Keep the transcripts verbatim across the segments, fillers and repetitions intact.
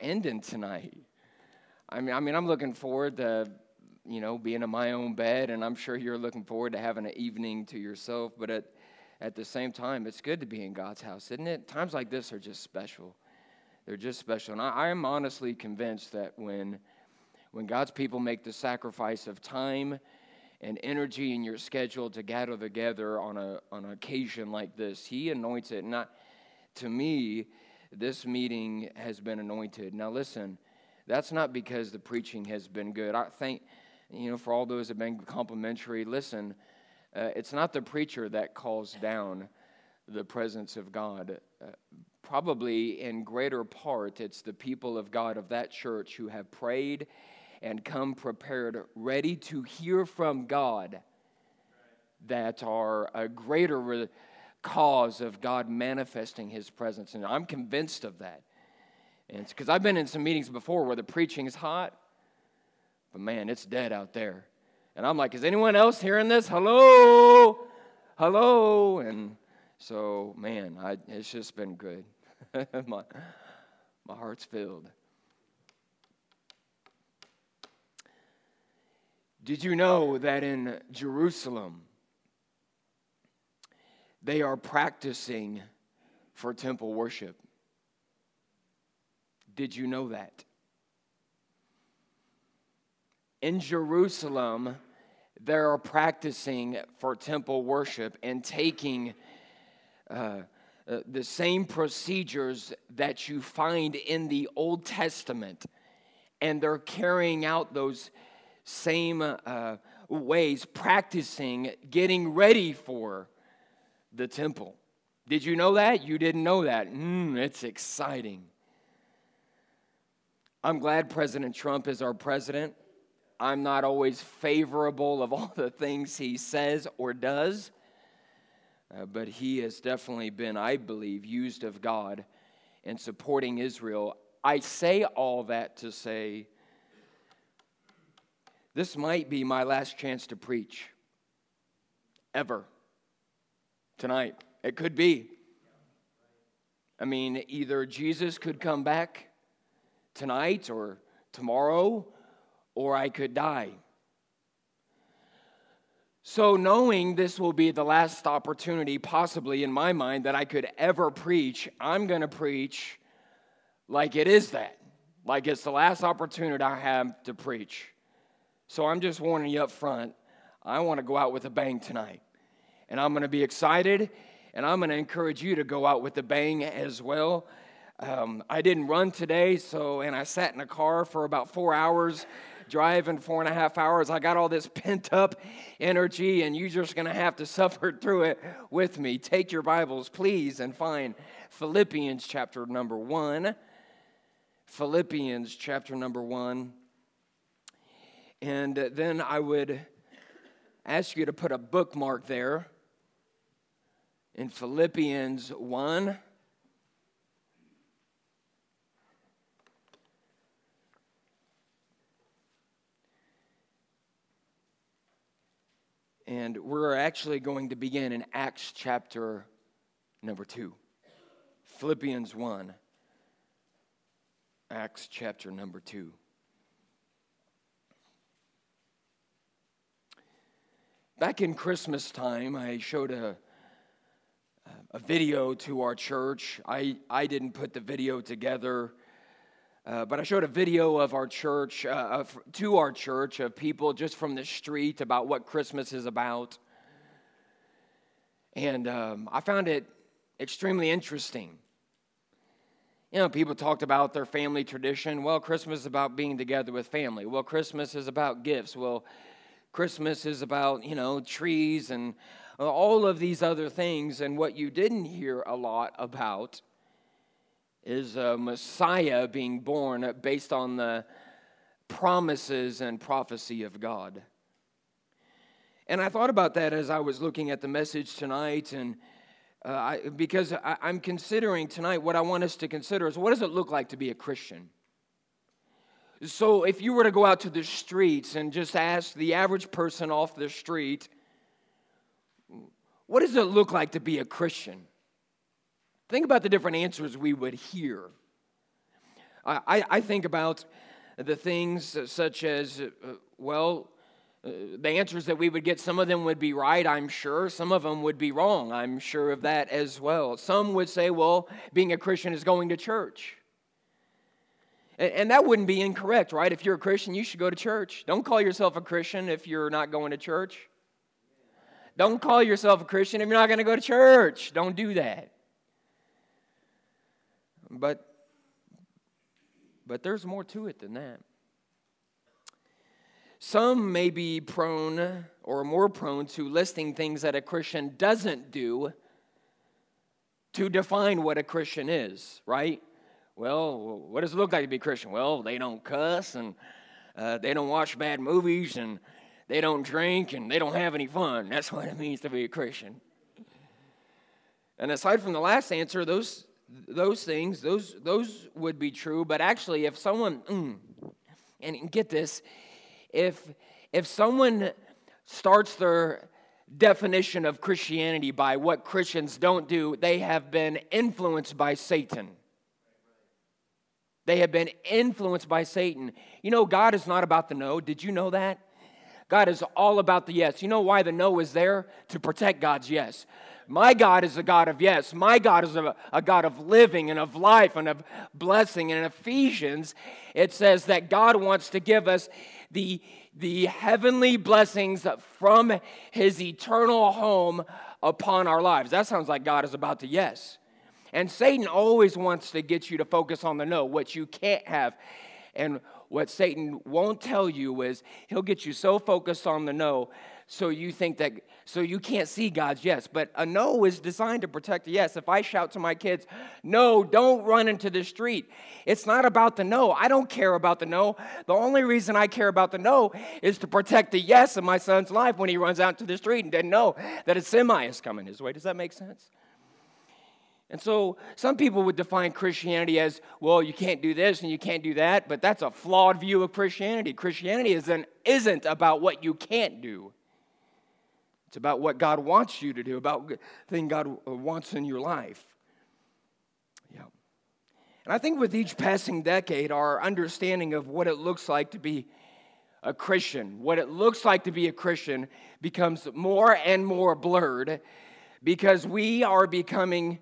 ending tonight. I mean, I mean, I'm looking forward to, you know, being in my own bed, and I'm sure you're looking forward to having an evening to yourself. But at at the same time, it's good to be in God's house, isn't it? Times like this are just special. They're just special, and I, I am honestly convinced that when when God's people make the sacrifice of time and energy in your schedule to gather together on a on an occasion like this, He anoints it. Not to me, this meeting has been anointed. Now, listen. That's not because the preaching has been good. I think, you know, for all those that have been complimentary, listen, uh, it's not the preacher that calls down the presence of God. Uh, probably in greater part, it's the people of God of that church who have prayed and come prepared, ready to hear from God, that are a greater re- cause of God manifesting His presence. And I'm convinced of that. And it's because I've been in some meetings before where the preaching is hot, but man, it's dead out there. And I'm like, is anyone else hearing this? Hello? Hello? And so, man, I, it's just been good. my, my heart's filled. Did you know that in Jerusalem, they are practicing for temple worship? Did you know that? In Jerusalem, they are practicing for temple worship and taking uh, uh, the same procedures that you find in the Old Testament, and they're carrying out those same uh, ways, practicing, getting ready for the temple. Did you know that? You didn't know that. Mm, it's exciting. I'm glad President Trump is our president. I'm not always favorable of all the things he says or does, uh, but he has definitely been, I believe, used of God in supporting Israel. I say all that to say this might be my last chance to preach ever tonight. It could be. I mean, either Jesus could come back tonight or tomorrow, or I could die. So knowing this will be the last opportunity, possibly in my mind, that I could ever preach, I'm going to preach like it is that. Like it's the last opportunity I have to preach. So I'm just warning you up front, I want to go out with a bang tonight. And I'm going to be excited, and I'm going to encourage you to go out with a bang as well. Um, I didn't run today, so and I sat in a car for about four hours, driving four and a half hours. I got all this pent-up energy, and you're just going to have to suffer through it with me. Take your Bibles, please, and find Philippians chapter number one. Philippians chapter number one. And then I would ask you to put a bookmark there in Philippians one. And we're actually going to begin in Acts chapter number two. Philippians one. Acts chapter number two. Back in Christmas time, I showed a, a video to our church. I, I didn't put the video together. Uh, but I showed a video of our church, uh, of, to our church, of people just from the street about what Christmas is about. And um, I found it extremely interesting. You know, people talked about their family tradition. Well, Christmas is about being together with family. Well, Christmas is about gifts. Well, Christmas is about, you know, trees and all of these other things. And what you didn't hear a lot about is a Messiah being born based on the promises and prophecy of God. And I thought about that as I was looking at the message tonight, and uh, I, because I, I'm considering tonight, what I want us to consider is, what does it look like to be a Christian? So if you were to go out to the streets and just ask the average person off the street, what does it look like to be a Christian? Think about the different answers we would hear. I, I think about the things such as, uh, well, uh, the answers that we would get, some of them would be right, I'm sure. Some of them would be wrong, I'm sure of that as well. Some would say, well, being a Christian is going to church. And, and that wouldn't be incorrect, right? If you're a Christian, you should go to church. Don't call yourself a Christian if you're not going to church. Don't call yourself a Christian if you're not going to go to church. Don't do that. But But there's more to it than that. Some may be prone or more prone to listing things that a Christian doesn't do to define what a Christian is, right? Well, what does it look like to be a Christian? Well, they don't cuss, and uh, they don't watch bad movies, and they don't drink, and they don't have any fun. That's what it means to be a Christian. And aside from the last answer, those those things, those those would be true. But actually, if someone, mm, and get this, if if someone starts their definition of Christianity by what Christians don't do, they have been influenced by Satan. They have been influenced by Satan. You know, God is not about the no. Did you know that? God is all about the yes. You know why the no is there? To protect God's yes. My God is a God of yes. My God is a, a God of living and of life and of blessing. And in Ephesians, it says that God wants to give us the, the heavenly blessings from His eternal home upon our lives. That sounds like God is about the yes. And Satan always wants to get you to focus on the no, what you can't have. And what Satan won't tell you is he'll get you so focused on the no so you think that, so you can't see God's yes. But a no is designed to protect the yes. If I shout to my kids, no, don't run into the street, it's not about the no. I don't care about the no. The only reason I care about the no is to protect the yes of my son's life when he runs out to the street and doesn't know that a semi is coming his way. Does that make sense? And so some people would define Christianity as, well, you can't do this and you can't do that, but that's a flawed view of Christianity. Christianity isn't, isn't about what you can't do. It's about what God wants you to do, about the thing God wants in your life. Yeah. And I think with each passing decade, our understanding of what it looks like to be a Christian, what it looks like to be a Christian becomes more and more blurred because we are becoming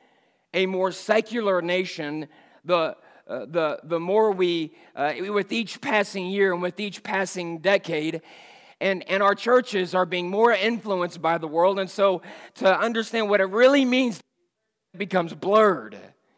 a more secular nation, the uh, the the more we, uh, with each passing year and with each passing decade, and, and our churches are being more influenced by the world, and so to understand what it really means becomes blurred.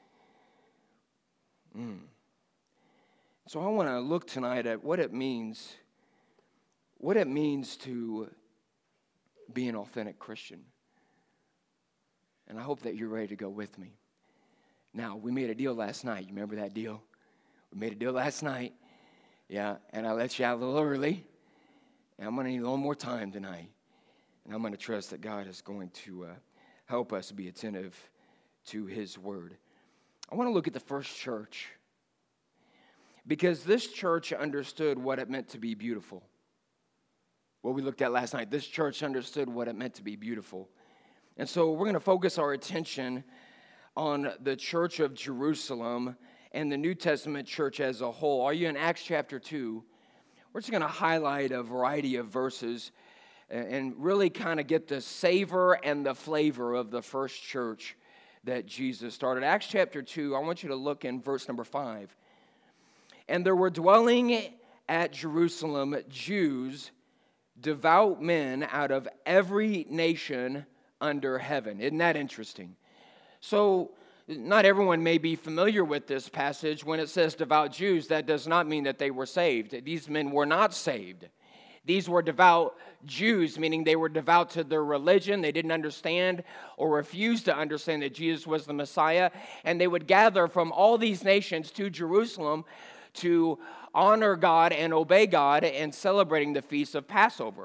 Mm. So I want to look tonight at what it means, what it means to be an authentic Christian. And I hope that you're ready to go with me. Now, we made a deal last night. You remember that deal? We made a deal last night. Yeah, and I let you out a little early. And I'm going to need a little more time tonight. And I'm going to trust that God is going to uh, help us be attentive to His Word. I want to look at the first church. Because this church understood what it meant to be beautiful. What we looked at last night. This church understood what it meant to be beautiful. And so we're going to focus our attention on the church of Jerusalem and the New Testament church as a whole. Are you in Acts chapter two? We're just going to highlight a variety of verses and really kind of get the savor and the flavor of the first church that Jesus started. Acts chapter two, I want you to look in verse number five. And there were dwelling at Jerusalem Jews, devout men out of every nation under heaven. Isn't that interesting? So, not everyone may be familiar with this passage. When it says devout Jews, that does not mean that they were saved. These men were not saved. These were devout Jews, meaning they were devout to their religion. They didn't understand or refused to understand that Jesus was the Messiah. And they would gather from all these nations to Jerusalem to honor God and obey God and celebrating the feast of Passover.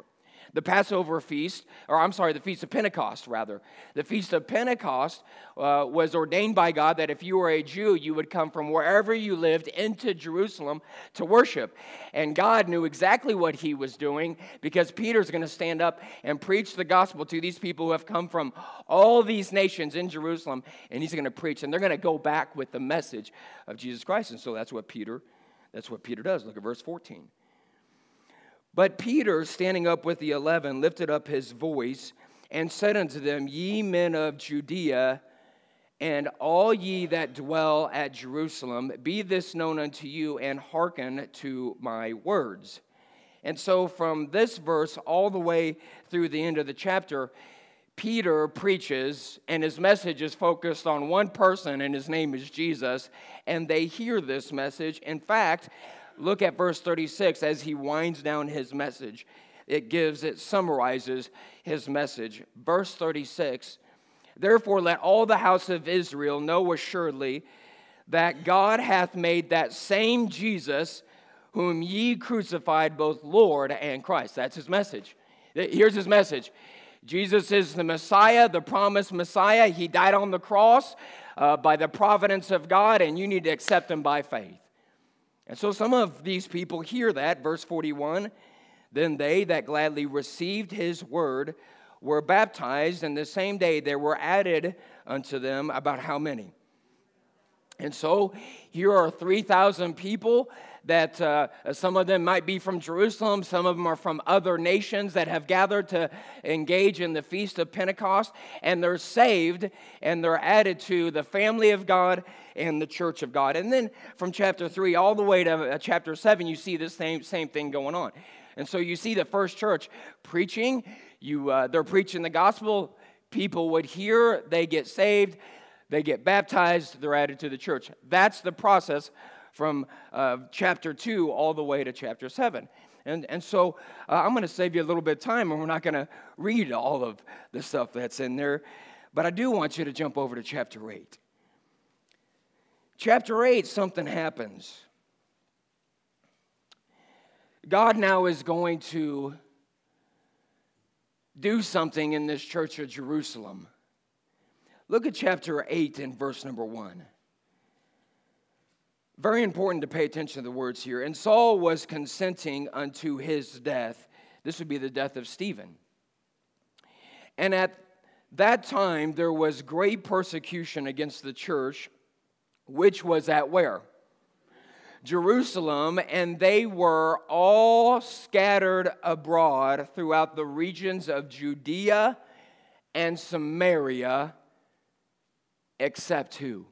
The Passover feast, or I'm sorry, the Feast of Pentecost, rather. The Feast of Pentecost uh, was ordained by God that if you were a Jew, you would come from wherever you lived into Jerusalem to worship. And God knew exactly what he was doing, because Peter's going to stand up and preach the gospel to these people who have come from all these nations in Jerusalem, and he's going to preach, and they're going to go back with the message of Jesus Christ. And so that's what Peter, that's what Peter does. Look at verse fourteen. But Peter, standing up with the eleven, lifted up his voice and said unto them, Ye men of Judea, and all ye that dwell at Jerusalem, be this known unto you, and hearken to my words. And so from this verse all the way through the end of the chapter, Peter preaches, and his message is focused on one person, and his name is Jesus, and they hear this message. In fact, look at verse thirty-six as he winds down his message. It gives, it summarizes his message. Verse thirty-six, Therefore let all the house of Israel know assuredly that God hath made that same Jesus whom ye crucified both Lord and Christ. That's his message. Here's his message. Jesus is the Messiah, the promised Messiah. He died on the cross uh, by the providence of God, and you need to accept him by faith. And so some of these people hear that, verse forty-one, Then they that gladly received his word were baptized, and the same day there were added unto them about how many? And so here are three thousand people that uh, some of them might be from Jerusalem, some of them are from other nations that have gathered to engage in the Feast of Pentecost, and they're saved, and they're added to the family of God and the church of God. And then from chapter three all the way to chapter seven, you see the same, same thing going on. And so you see the first church preaching, you uh, they're preaching the gospel, people would hear, they get saved, they get baptized, they're added to the church. That's the process from uh, chapter two all the way to chapter seven. And, and so uh, I'm going to save you a little bit of time, and we're not going to read all of the stuff that's in there. But I do want you to jump over to chapter eight. Chapter eight, something happens. God now is going to do something in this church of Jerusalem. Look at chapter eight and verse number one. Very important to pay attention to the words here. And Saul was consenting unto his death. This would be the death of Stephen. And at that time there was great persecution against the church, which was at where? Jerusalem, and they were all scattered abroad throughout the regions of Judea and Samaria, except who?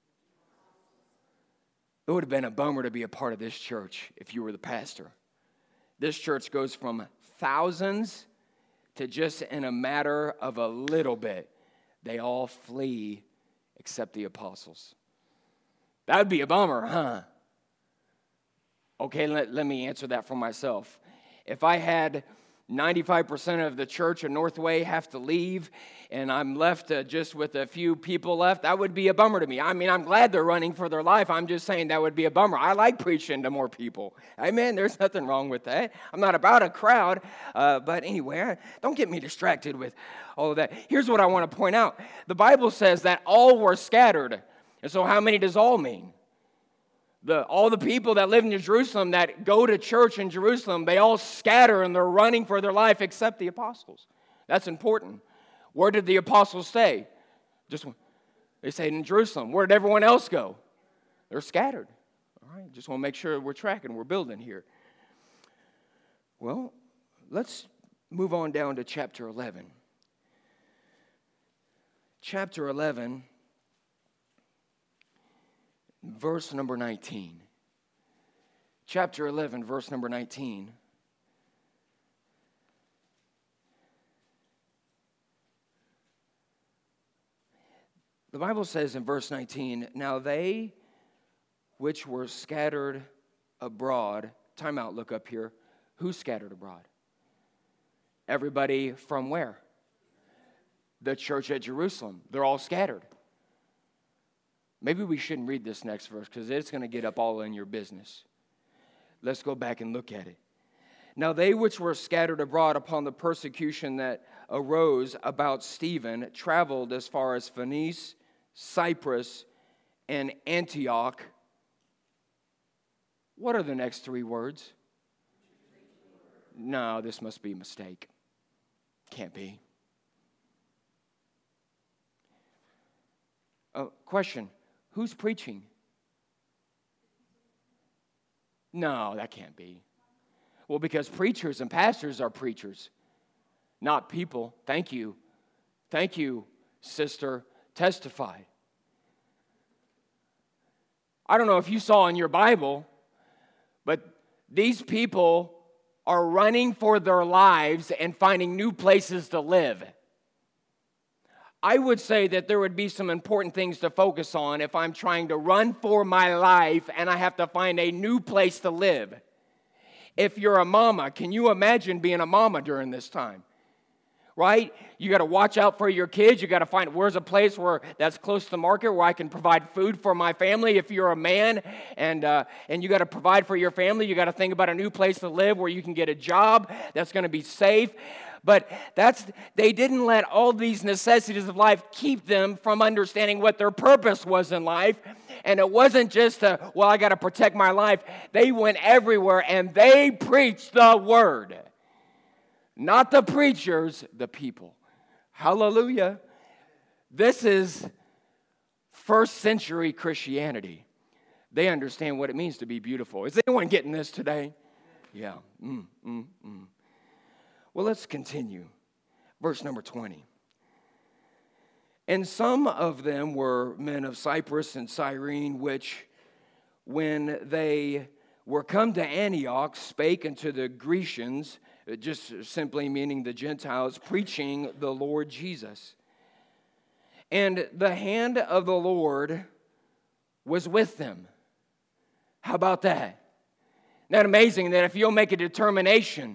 It would have been a bummer to be a part of this church if you were the pastor. This church goes from thousands to just in a matter of a little bit, they all flee except the apostles. That would be a bummer, huh? Okay, let, let me answer that for myself. If I had ninety-five percent of the church of Northway have to leave, and I'm left uh, just with a few people left, that would be a bummer to me. I mean, I'm glad they're running for their life. I'm just saying that would be a bummer. I like preaching to more people. Amen, there's nothing wrong with that. I'm not about a crowd, uh, but anyway, don't get me distracted with all of that. Here's what I want to point out. The Bible says that all were scattered. And so how many does all mean? The, all the people that live in Jerusalem that go to church in Jerusalem, they all scatter and they're running for their life except the apostles. That's important. Where did the apostles stay? Just they stayed in Jerusalem. Where did everyone else go? They're scattered. All right, just want to make sure we're tracking, we're building here. Well, let's move on down to chapter eleven. Chapter eleven. Verse number nineteen. Chapter eleven, verse number nineteen. The Bible says in verse nineteen, Now they which were scattered abroad, time out, look up here. Who scattered abroad? Everybody from where? The church at Jerusalem. They're all scattered. Maybe we shouldn't read this next verse because it's going to get up all in your business. Let's go back and look at it. Now they which were scattered abroad upon the persecution that arose about Stephen traveled as far as Phoenice, Cyprus, and Antioch. What are the next three words? No, this must be a mistake. Can't be. Uh, question, who's preaching? No, that can't be. Well, because preachers and pastors are preachers, not people. Thank you. Thank you, sister. Testify. I don't know if you saw in your Bible, but these people are running for their lives and finding new places to live. I would say that there would be some important things to focus on if I'm trying to run for my life and I have to find a new place to live. If you're a mama, can you imagine being a mama during this time? Right? You got to watch out for your kids. You got to find where's a place where that's close to the market where I can provide food for my family. If you're a man and uh, and you got to provide for your family, you got to think about a new place to live where you can get a job that's going to be safe. But that's they didn't let all these necessities of life keep them from understanding what their purpose was in life. And it wasn't just a, well, I got to protect my life. They went everywhere and they preached the word. Not the preachers, the people. Hallelujah. This is first century Christianity. They understand what it means to be beautiful. Is anyone getting this today? Yeah. Mm, mm, mm. Well, let's continue. Verse number twenty. And some of them were men of Cyprus and Cyrene, which, when they were come to Antioch, spake unto the Grecians, just simply meaning the Gentiles, preaching the Lord Jesus. And the hand of the Lord was with them. How about that? Isn't that amazing that if you'll make a determination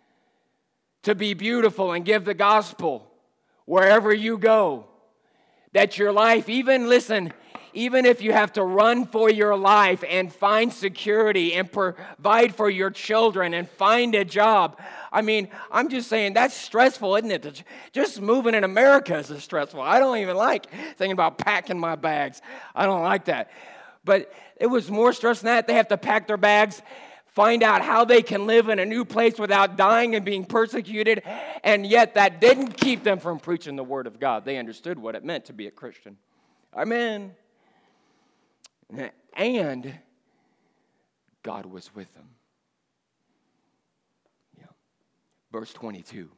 to be beautiful and give the gospel wherever you go, that your life, even, listen, even if you have to run for your life and find security and provide for your children and find a job. I mean, I'm just saying that's stressful, isn't it? Just moving in America is stressful. I don't even like thinking about packing my bags. I don't like that. But it was more stress than that. They have to pack their bags, find out how they can live in a new place without dying and being persecuted. And yet that didn't keep them from preaching the word of God. They understood what it meant to be a Christian. Amen. And God was with them. Yeah. Verse twenty-two.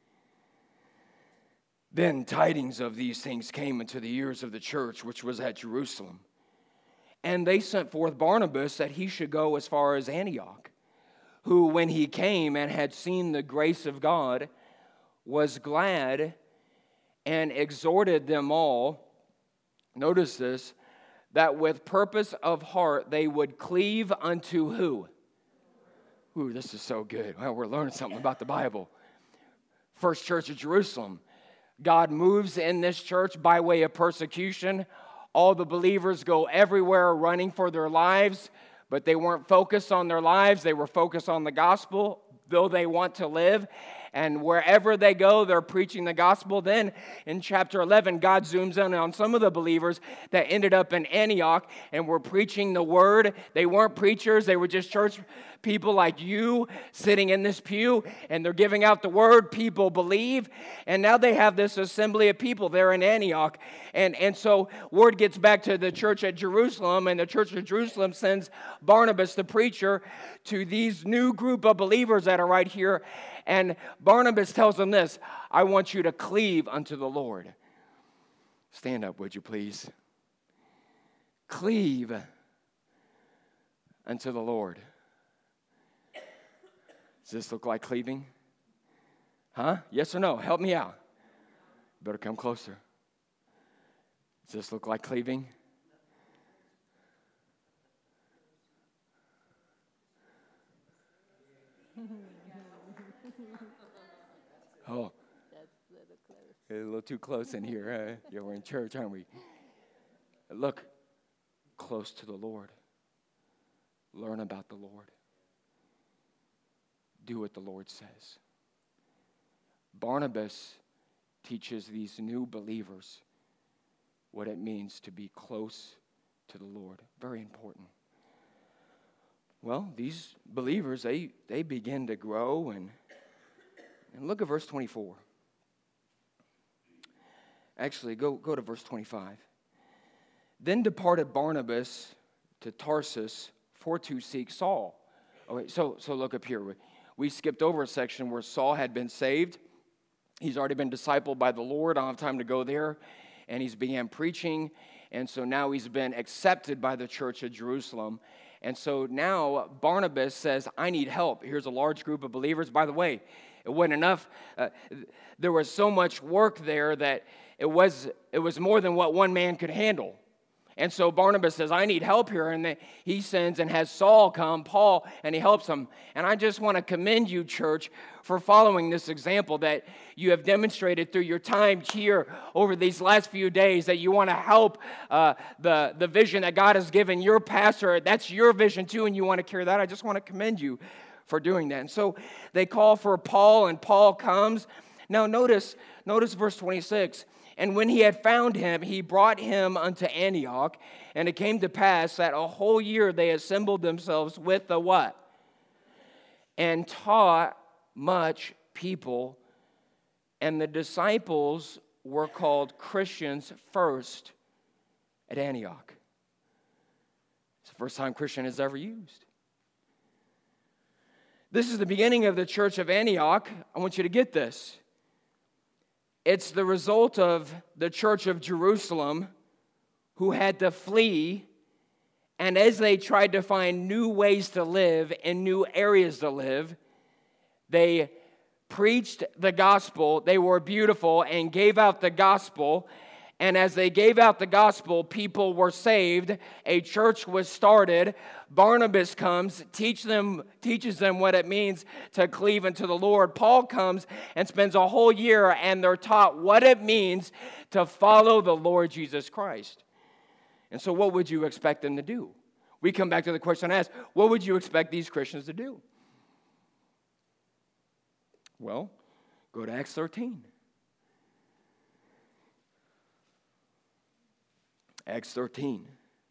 Then tidings of these things came into the ears of the church which was at Jerusalem. And they sent forth Barnabas that he should go as far as Antioch, who when he came and had seen the grace of God, was glad and exhorted them all. Notice this, that with purpose of heart they would cleave unto who? Ooh, this is so good. Well, we're learning something about the Bible. First Church of Jerusalem. God moves in this church by way of persecution. All the believers go everywhere running for their lives, but they weren't focused on their lives. They were focused on the gospel, though they want to live. And wherever they go, they're preaching the gospel. Then in chapter eleven, God zooms in on some of the believers that ended up in Antioch and were preaching the word. They weren't preachers. They were just church people like you sitting in this pew, and they're giving out the word. People believe. And now they have this assembly of people there in Antioch. And, and so word gets back to the church at Jerusalem, and the church of Jerusalem sends Barnabas, the preacher, to these new group of believers that are right here. And Barnabas tells them this, I want you to cleave unto the Lord. Stand up, would you please? Cleave unto the Lord. Does this look like cleaving? Huh? Yes or no? Help me out. Better come closer. Does this look like cleaving? Oh, a little too close in here. Huh? Yeah, we're in church, aren't we? Look, close to the Lord. Learn about the Lord. do what the Lord says. Barnabas teaches these new believers what it means to be close to the Lord. Very important. Well, these believers, they, they begin to grow, and, and look at verse twenty-four. Actually, go, go to verse twenty-five. Then departed Barnabas to Tarsus for to seek Saul. Okay, so, so look up here. We, we skipped over a section where Saul had been saved. He's already been discipled by the Lord. I don't have time to go there. And he's began preaching. And so now he's been accepted by the church of Jerusalem. And so now Barnabas says, I need help. Here's a large group of believers. By the way, it wasn't enough. Uh, there was so much work there that it was, it was more than what one man could handle. And so Barnabas says, I need help here. And he sends and has Saul come, Paul, and he helps him. And I just want to commend you, church, for following this example that you have demonstrated through your time here over these last few days, that you want to help uh, the, the vision that God has given your pastor. That's your vision too, and you want to carry that. I just want to commend you for doing that. And so they call for Paul, and Paul comes. Now notice, notice verse twenty-six. And when he had found him, he brought him unto Antioch. And it came to pass that a whole year they assembled themselves with the what? And taught much people. And the disciples were called Christians first at Antioch. It's the first time Christian is ever used. This is the beginning of the church of Antioch. I want you to get this. It's the result of the church of Jerusalem who had to flee, and as they tried to find new ways to live and new areas to live, they preached the gospel. They were beautiful and gave out the gospel. And as they gave out the gospel, people were saved. A church was started. Barnabas comes, teach them, teaches them what it means to cleave unto the Lord. Paul comes and spends a whole year, and they're taught what it means to follow the Lord Jesus Christ. And so what would you expect them to do? We come back to the question I asked, what would you expect these Christians to do? Well, go to Acts thirteen. Acts thirteen.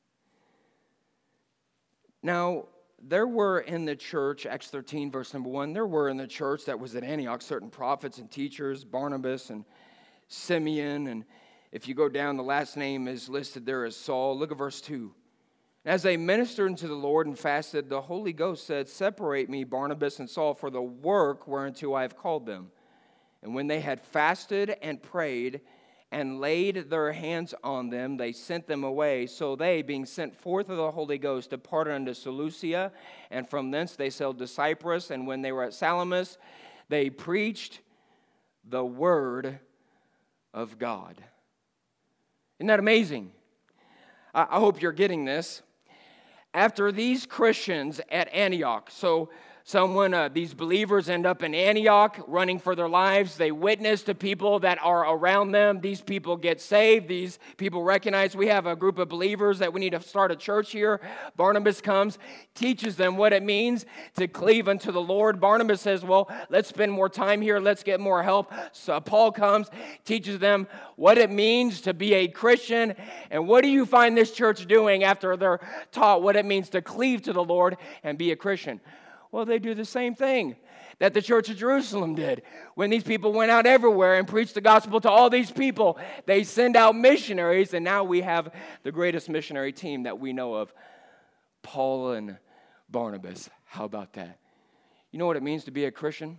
Now, there were in the church, Acts thirteen, verse number one, there were in the church that was at Antioch certain prophets and teachers, Barnabas and Simeon, and if you go down, the last name is listed there as Saul. Look at verse two. As they ministered unto the Lord and fasted, the Holy Ghost said, Separate me, Barnabas and Saul, for the work whereunto I have called them. And when they had fasted and prayed, and laid their hands on them, they sent them away. So they, being sent forth of the Holy Ghost, departed unto Seleucia, and from thence they sailed to Cyprus. And when they were at Salamis, they preached the word of God. Isn't that amazing? I, I hope you're getting this. After these Christians at Antioch, so Someone, uh, these believers end up in Antioch running for their lives. They witness to people that are around them. These people get saved. These people recognize we have a group of believers that we need to start a church here. Barnabas comes, teaches them what it means to cleave unto the Lord. Barnabas says, well, let's spend more time here. Let's get more help. So Paul comes, teaches them what it means to be a Christian. And what do you find this church doing after they're taught what it means to cleave to the Lord and be a Christian? Well, they do the same thing that the church of Jerusalem did. When these people went out everywhere and preached the gospel to all these people, they send out missionaries, and now we have the greatest missionary team that we know of, Paul and Barnabas. How about that? You know what it means to be a Christian?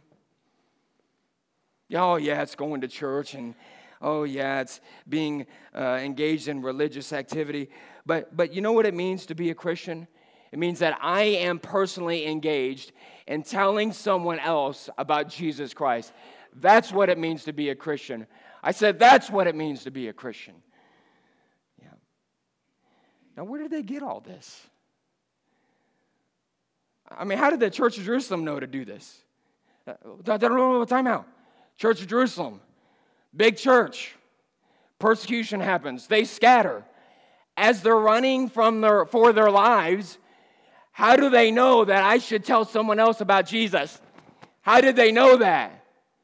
Oh, yeah, it's going to church, and oh, yeah, it's being uh, engaged in religious activity. But, but you know what it means to be a Christian? It means that I am personally engaged in telling someone else about Jesus Christ. That's what it means to be a Christian. I said that's what it means to be a Christian. Yeah. Now, where did they get all this? I mean, how did the Church of Jerusalem know to do this? Time out. Church of Jerusalem, big church. Persecution happens. They scatter. As they're running from their, for their lives, how do they know that I should tell someone else about Jesus? How did they know that?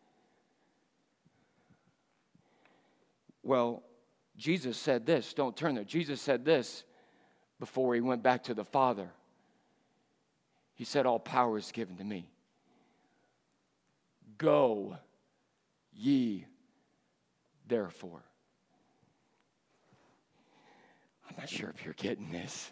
Well, Jesus said this. Don't turn there. Jesus said this before he went back to the Father. He said, all power is given to me. Go ye therefore. I'm not sure if you're getting this.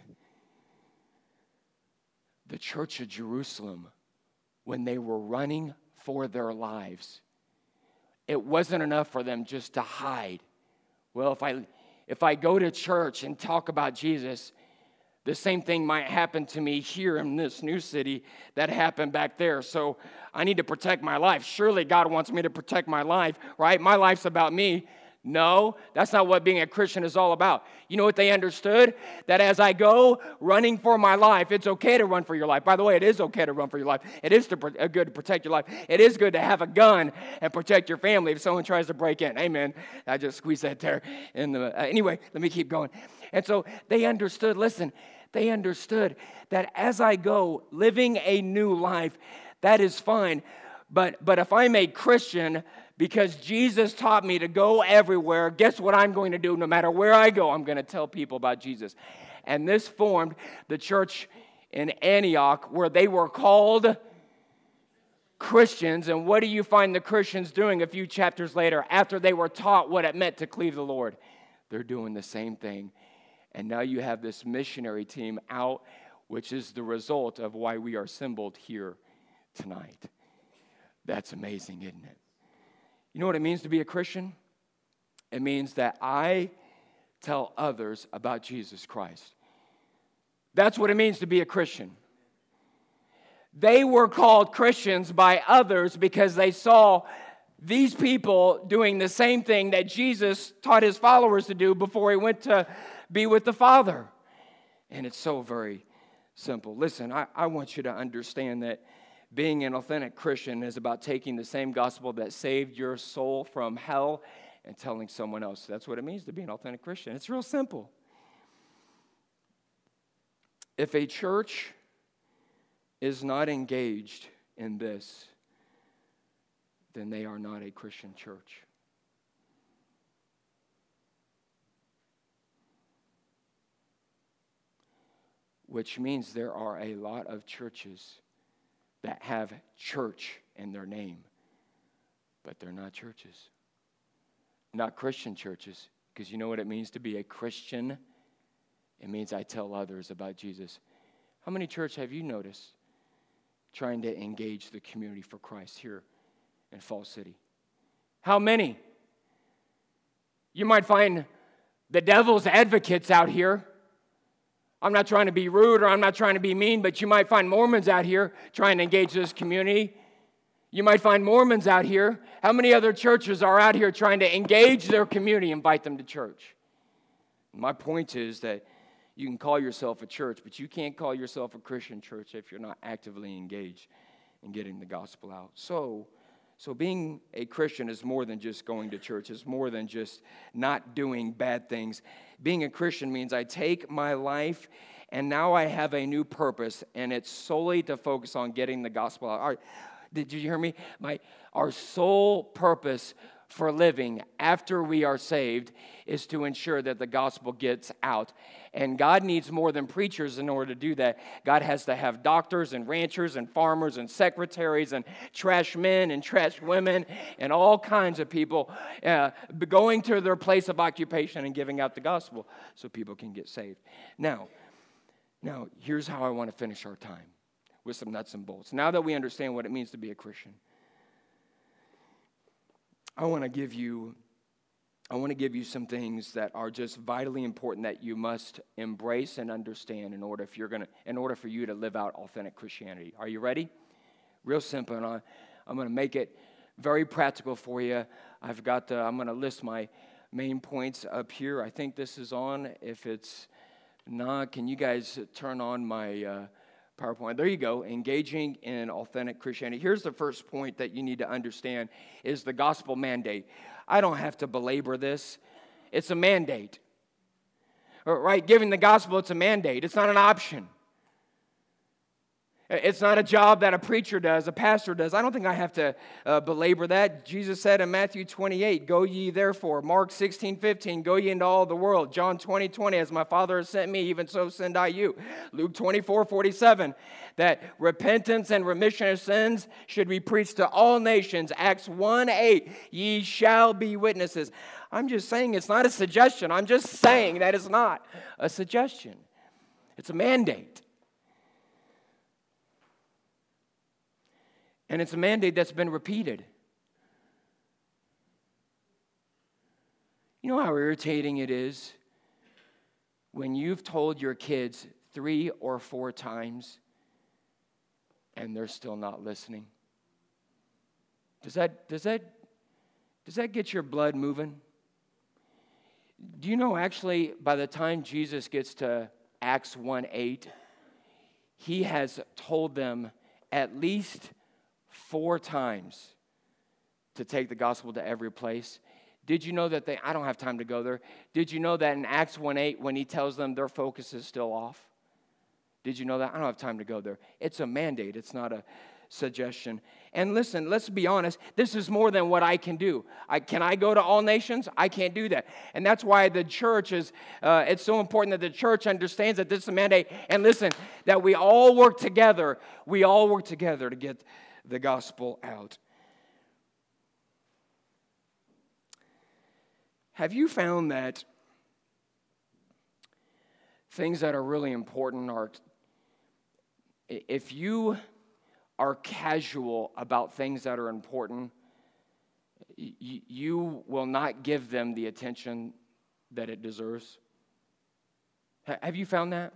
The church of Jerusalem, when they were running for their lives, it wasn't enough for them just to hide. Well, if I if I go to church and talk about Jesus, the same thing might happen to me here in this new city that happened back there. So I need to protect my life. Surely God wants me to protect my life, right? My life's about me. No, that's not what being a Christian is all about. You know what they understood? That as I go running for my life, it's okay to run for your life. By the way, it is okay to run for your life. It is to, uh, good to protect your life. It is good to have a gun and protect your family if someone tries to break in. Amen. I just squeezed that there. In the, uh, anyway, let me keep going. And so they understood, listen, they understood that as I go living a new life, that is fine. But, but if I'm a Christian, because Jesus taught me to go everywhere, guess what I'm going to do? No matter where I go, I'm going to tell people about Jesus. And this formed the church in Antioch where they were called Christians. And what do you find the Christians doing a few chapters later after they were taught what it meant to cleave the Lord? They're doing the same thing. And now you have this missionary team out, which is the result of why we are assembled here tonight. That's amazing, isn't it? You know what it means to be a Christian? It means that I tell others about Jesus Christ. That's what it means to be a Christian. They were called Christians by others because they saw these people doing the same thing that Jesus taught his followers to do before he went to be with the Father. And it's so very simple. Listen, I, I want you to understand that being an authentic Christian is about taking the same gospel that saved your soul from hell and telling someone else. That's what it means to be an authentic Christian. It's real simple. If a church is not engaged in this, then they are not a Christian church. Which means there are a lot of churches that have church in their name, but they're not churches. Not Christian churches, because you know what it means to be a Christian? It means I tell others about Jesus. How many churches have you noticed trying to engage the community for Christ here in Fall City? How many? You might find the devil's advocates out here. I'm not trying to be rude or I'm not trying to be mean, but you might find Mormons out here trying to engage this community. You might find Mormons out here. How many other churches are out here trying to engage their community, invite them to church? My point is that you can call yourself a church, but you can't call yourself a Christian church if you're not actively engaged in getting the gospel out. So, so being a Christian is more than just going to church. It's more than just not doing bad things. Being a Christian means I take my life and now I have a new purpose, and it's solely to focus on getting the gospel out. All right, did you hear me? My, our sole purpose for living after we are saved is to ensure that the gospel gets out. And God needs more than preachers in order to do that. God has to have doctors and ranchers and farmers and secretaries and trash men and trash women and all kinds of people uh, going to their place of occupation and giving out the gospel so people can get saved. Now, now here's how I want to finish our time, with some nuts and bolts. Now that we understand what it means to be a Christian, I want to give you I want to give you some things that are just vitally important that you must embrace and understand in order if you're going to in order for you to live out authentic Christianity. Are you ready? Real simple, and I, I'm going to make it very practical for you. I've got the, I'm going to list my main points up here. I think this is on. If it's not, can you guys turn on my uh, PowerPoint? There you go. Engaging in authentic Christianity. Here's the first point that you need to understand is the gospel mandate. I don't have to belabor this. It's a mandate. Right? Giving the gospel, it's a mandate. It's not an option. It's not a job that a preacher does, a pastor does. I don't think I have to uh, belabor that. Jesus said in Matthew twenty-eight, go ye therefore. Mark sixteen fifteen, go ye into all the world. John twenty twenty, as my Father has sent me, even so send I you. Luke twenty-four forty-seven, that repentance and remission of sins should be preached to all nations. Acts one eight, ye shall be witnesses. I'm just saying it's not a suggestion. I'm just saying that it's not a suggestion. It's a mandate. And it's a mandate that's been repeated. You know how irritating it is when you've told your kids three or four times and they're still not listening? Does that, does that, does that get your blood moving? Do you know actually by the time Jesus gets to Acts one eight, he has told them at least four times to take the gospel to every place. Did you know that they, I don't have time to go there. Did you know that in Acts one eight, when he tells them their focus is still off? Did you know that? I don't have time to go there. It's a mandate. It's not a suggestion. And listen, let's be honest. This is more than what I can do. I, can I go to all nations? I can't do that. And that's why the church is, uh, it's so important that the church understands that this is a mandate. And listen, that we all work together. We all work together to get the gospel out. Have you found that things that are really important are, if you are casual about things that are important, y- you will not give them the attention that it deserves? H- have you found that?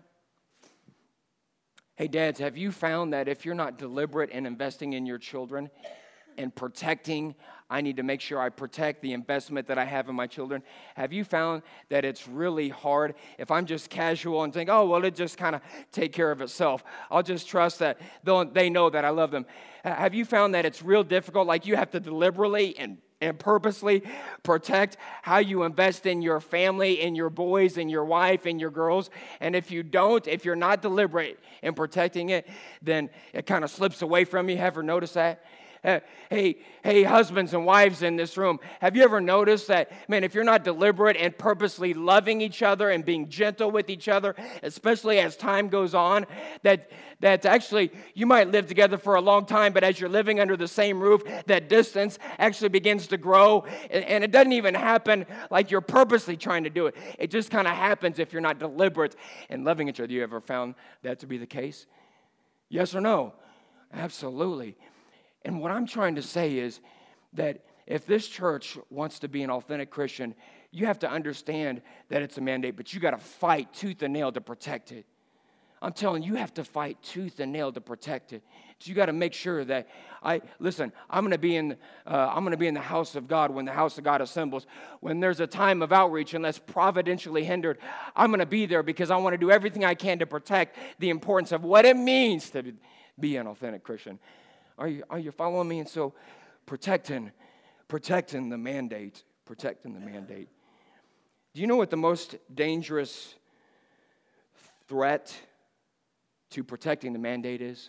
Hey, dads, have you found that if you're not deliberate in investing in your children and protecting, I need to make sure I protect the investment that I have in my children. Have you found that it's really hard if I'm just casual and think, oh, well, it just kind of take care of itself. I'll just trust that they know that I love them. Have you found that it's real difficult? Like you have to deliberately and and purposely protect how you invest in your family, in your boys, in your wife, in your girls. And if you don't, if you're not deliberate in protecting it, then it kind of slips away from you. Ever notice that? Uh, hey, hey, husbands and wives in this room, have you ever noticed that, man, if you're not deliberate and purposely loving each other and being gentle with each other, especially as time goes on, that that actually you might live together for a long time, but as you're living under the same roof, that distance actually begins to grow, and, and it doesn't even happen like you're purposely trying to do it. It just kind of happens if you're not deliberate in loving each other. You ever found that to be the case? Yes or no? Absolutely. And what I'm trying to say is that if this church wants to be an authentic Christian, you have to understand that it's a mandate, but you got to fight tooth and nail to protect it. I'm telling you, you have to fight tooth and nail to protect it. So you got to make sure that I listen. I'm going to be in. Uh, I'm going to be in the house of God when the house of God assembles. When there's a time of outreach, unless providentially hindered, I'm going to be there because I want to do everything I can to protect the importance of what it means to be an authentic Christian. Are you, are you following me? And so protecting, protecting the mandate, protecting the mandate. Do you know what the most dangerous threat to protecting the mandate is?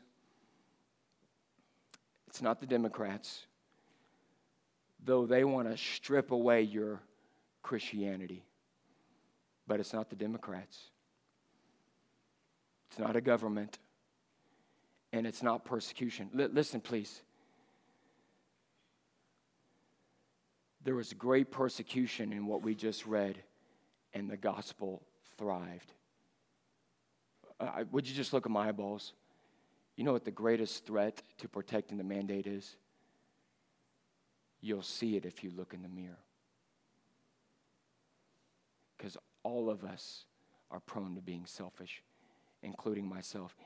It's not the Democrats, though they want to strip away your Christianity. But it's not the Democrats. It's not a government. And it's not persecution. L- listen, please. There was great persecution in what we just read, and the gospel thrived. Uh, would you just look at my eyeballs? You know what the greatest threat to protecting the mandate is? You'll see it if you look in the mirror. Because all of us are prone to being selfish, including myself.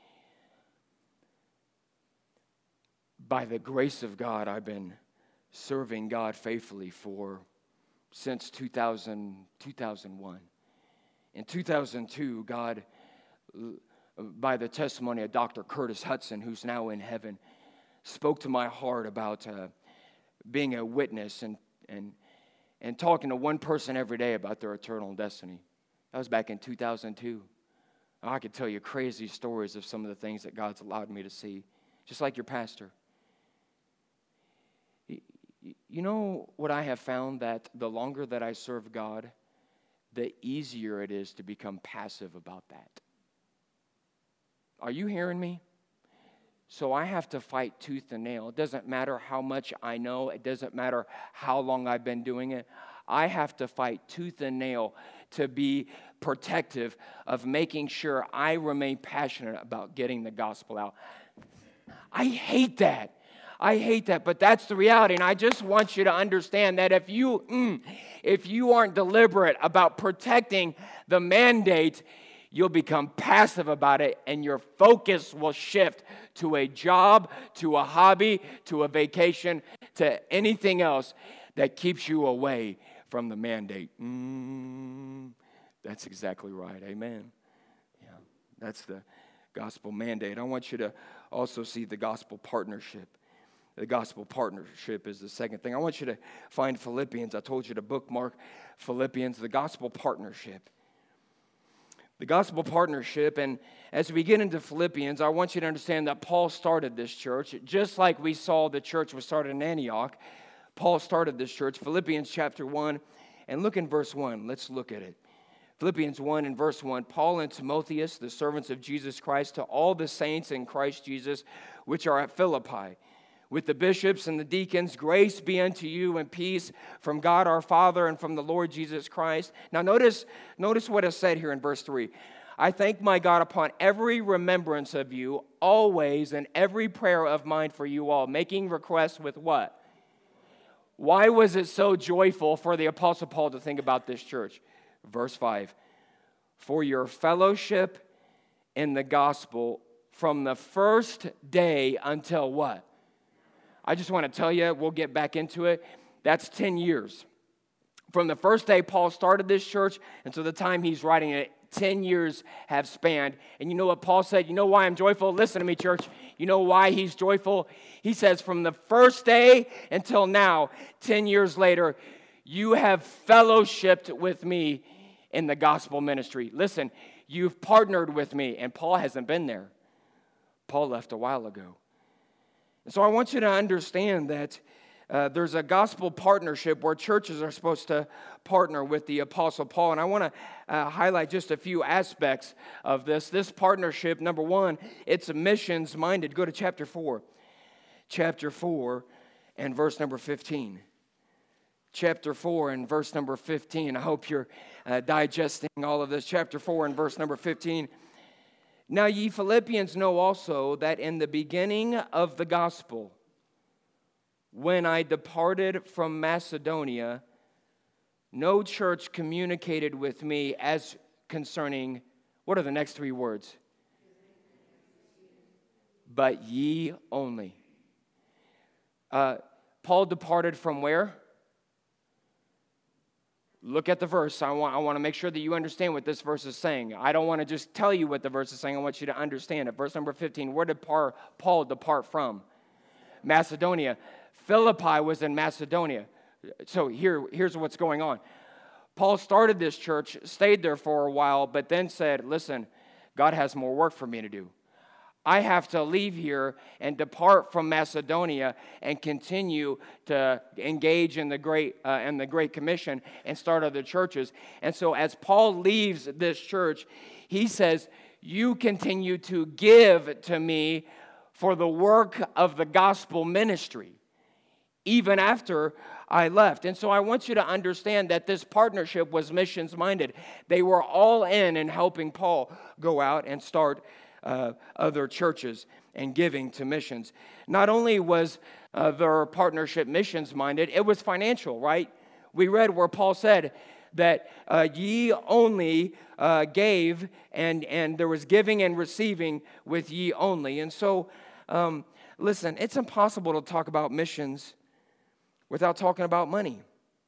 By the grace of God, I've been serving God faithfully for since two thousand, two thousand one. In two thousand two, God, by the testimony of Doctor Curtis Hudson, who's now in heaven, spoke to my heart about uh, being a witness and, and, and talking to one person every day about their eternal destiny. That was back in two thousand two. I could tell you crazy stories of some of the things that God's allowed me to see, just like your pastor. You know what I have found? That the longer that I serve God, the easier it is to become passive about that. Are you hearing me? So I have to fight tooth and nail. It doesn't matter how much I know. It doesn't matter how long I've been doing it. I have to fight tooth and nail to be protective of making sure I remain passionate about getting the gospel out. I hate that. I hate that, but that's the reality. And I just want you to understand that if you, mm, if you aren't deliberate about protecting the mandate, you'll become passive about it, and your focus will shift to a job, to a hobby, to a vacation, to anything else that keeps you away from the mandate. Mm, that's exactly right. Amen. Yeah, that's the gospel mandate. I want you to also see the gospel partnership. The gospel partnership is the second thing. I want you to find Philippians. I told you to bookmark Philippians, the gospel partnership. The gospel partnership, and as we get into Philippians, I want you to understand that Paul started this church. Just like we saw the church was started in Antioch, Paul started this church. Philippians chapter one, and look in verse one. Let's look at it. Philippians one and verse one, Paul and Timotheus, the servants of Jesus Christ, to all the saints in Christ Jesus, which are at Philippi, with the bishops and the deacons, grace be unto you and peace from God our Father and from the Lord Jesus Christ. Now notice, notice what is said here in verse three. I thank my God upon every remembrance of you, always, and every prayer of mine for you all, making requests with what? Why was it so joyful for the Apostle Paul to think about this church? Verse five, for your fellowship in the gospel from the first day until what? I just want to tell you, we'll get back into it. That's ten years. From the first day Paul started this church until the time he's writing it, ten years have spanned. And you know what Paul said? You know why I'm joyful? Listen to me, church. You know why he's joyful? He says, from the first day until now, ten years later, you have fellowshipped with me in the gospel ministry. Listen, you've partnered with me. And Paul hasn't been there. Paul left a while ago. So I want you to understand that uh, there's a gospel partnership where churches are supposed to partner with the Apostle Paul. And I want to uh, highlight just a few aspects of this. This partnership, number one, it's missions-minded. Go to chapter four. Chapter four and verse number fifteen. Chapter four and verse number fifteen. I hope you're uh, digesting all of this. Chapter four and verse number fifteen. Now ye Philippians know also that in the beginning of the gospel, when I departed from Macedonia, no church communicated with me as concerning, what are the next three words? But ye only. Uh, Paul departed from where? Look at the verse. I want, I want to make sure that you understand what this verse is saying. I don't want to just tell you what the verse is saying. I want you to understand it. Verse number fifteen, where did Paul depart from? Macedonia. Philippi was in Macedonia. So here, here's what's going on. Paul started this church, stayed there for a while, but then said, listen, God has more work for me to do. I have to leave here and depart from Macedonia and continue to engage in the Great uh, in the Great Commission and start other churches. And so as Paul leaves this church, he says, you continue to give to me for the work of the gospel ministry, even after I left. And so I want you to understand that this partnership was missions-minded. They were all in in helping Paul go out and start Uh, other churches and giving to missions. Not only was uh, their partnership missions-minded, it was financial, right? We read where Paul said that uh, ye only uh, gave, and, and there was giving and receiving with ye only. And so, um, listen, it's impossible to talk about missions without talking about money.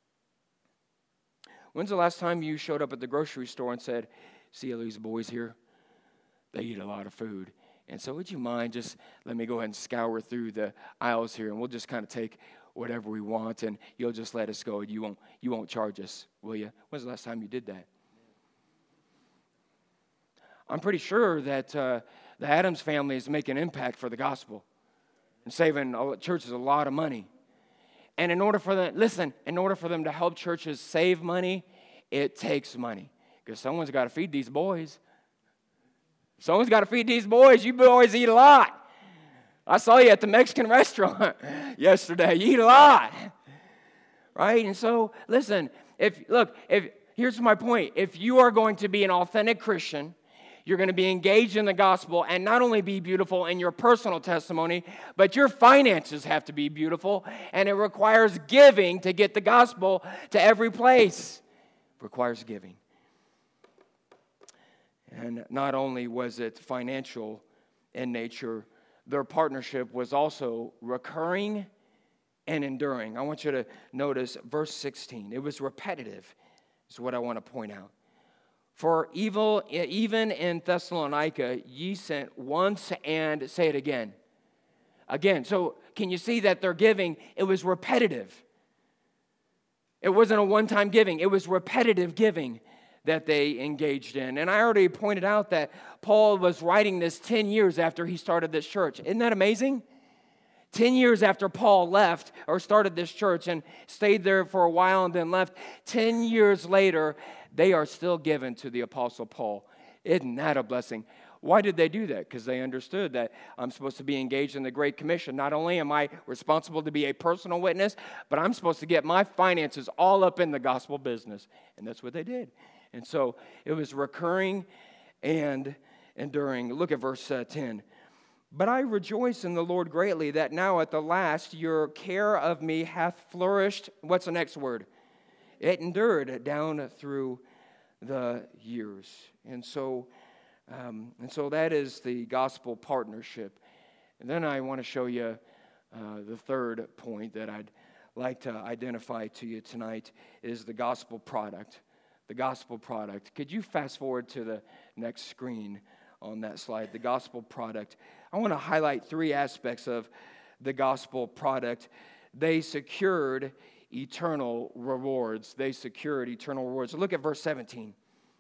When's the last time you showed up at the grocery store and said, see all these boys here? They eat a lot of food. And so would you mind just let me go ahead and scour through the aisles here, and we'll just kind of take whatever we want, and you'll just let us go. You won't, you won't charge us, will you? When's the last time you did that? I'm pretty sure that uh, the Adams family is making an impact for the gospel and saving churches a lot of money. And in order for them, listen, in order for them to help churches save money, it takes money. Because someone's got to feed these boys. Someone's got to feed these boys. You boys eat a lot. I saw you at the Mexican restaurant yesterday. You eat a lot. Right? And so, listen, if look, if here's my point. If you are going to be an authentic Christian, you're going to be engaged in the gospel and not only be beautiful in your personal testimony, but your finances have to be beautiful, and it requires giving to get the gospel to every place. It requires giving. And not only was it financial in nature, their partnership was also recurring and enduring. I want you to notice verse sixteen. It was repetitive, is what I want to point out. For evil, even in Thessalonica, ye sent once and, say it again, again. So can you see that their giving, it was repetitive. It wasn't a one-time giving. It was repetitive giving that they engaged in. And I already pointed out that Paul was writing this ten years after he started this church. Isn't that amazing? ten years after Paul left or started this church and stayed there for a while and then left, ten years later, they are still given to the Apostle Paul. Isn't that a blessing? Why did they do that? Because they understood that I'm supposed to be engaged in the Great Commission. Not only am I responsible to be a personal witness, but I'm supposed to get my finances all up in the gospel business. And that's what they did. And so it was recurring and enduring. Look at verse uh, ten. But I rejoice in the Lord greatly that now at the last your care of me hath flourished. What's the next word? It endured down through the years. And so, um, and so that is the gospel partnership. And then I want to show you uh, the third point that I'd like to identify to you tonight is the gospel product. The gospel product. Could you fast forward to the next screen on that slide? The gospel product. I want to highlight three aspects of the gospel product. They secured eternal rewards. They secured eternal rewards. Look at verse seventeen.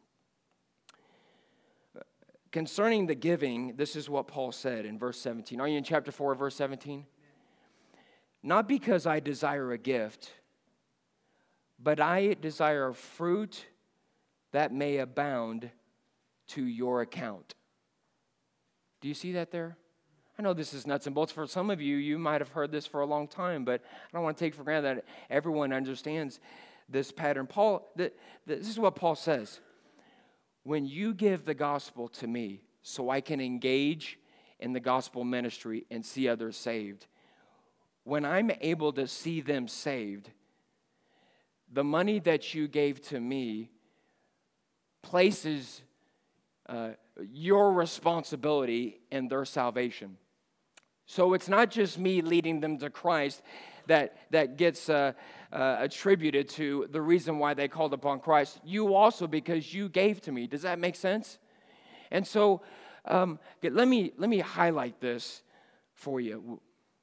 Concerning the giving, this is what Paul said in verse seventeen. Are you in chapter four, verse seventeen? Not because I desire a gift, but I desire fruit that may abound to your account. Do you see that there? I know this is nuts and bolts. For some of you, you might have heard this for a long time, but I don't want to take for granted that everyone understands this pattern. Paul, the, the, this is what Paul says. When you give the gospel to me so I can engage in the gospel ministry and see others saved, when I'm able to see them saved, the money that you gave to me places uh, your responsibility in their salvation. So it's not just me leading them to Christ that, that gets uh, uh, attributed to the reason why they called upon Christ. You also, because you gave to me. Does that make sense? And so um, let me let me highlight this for you.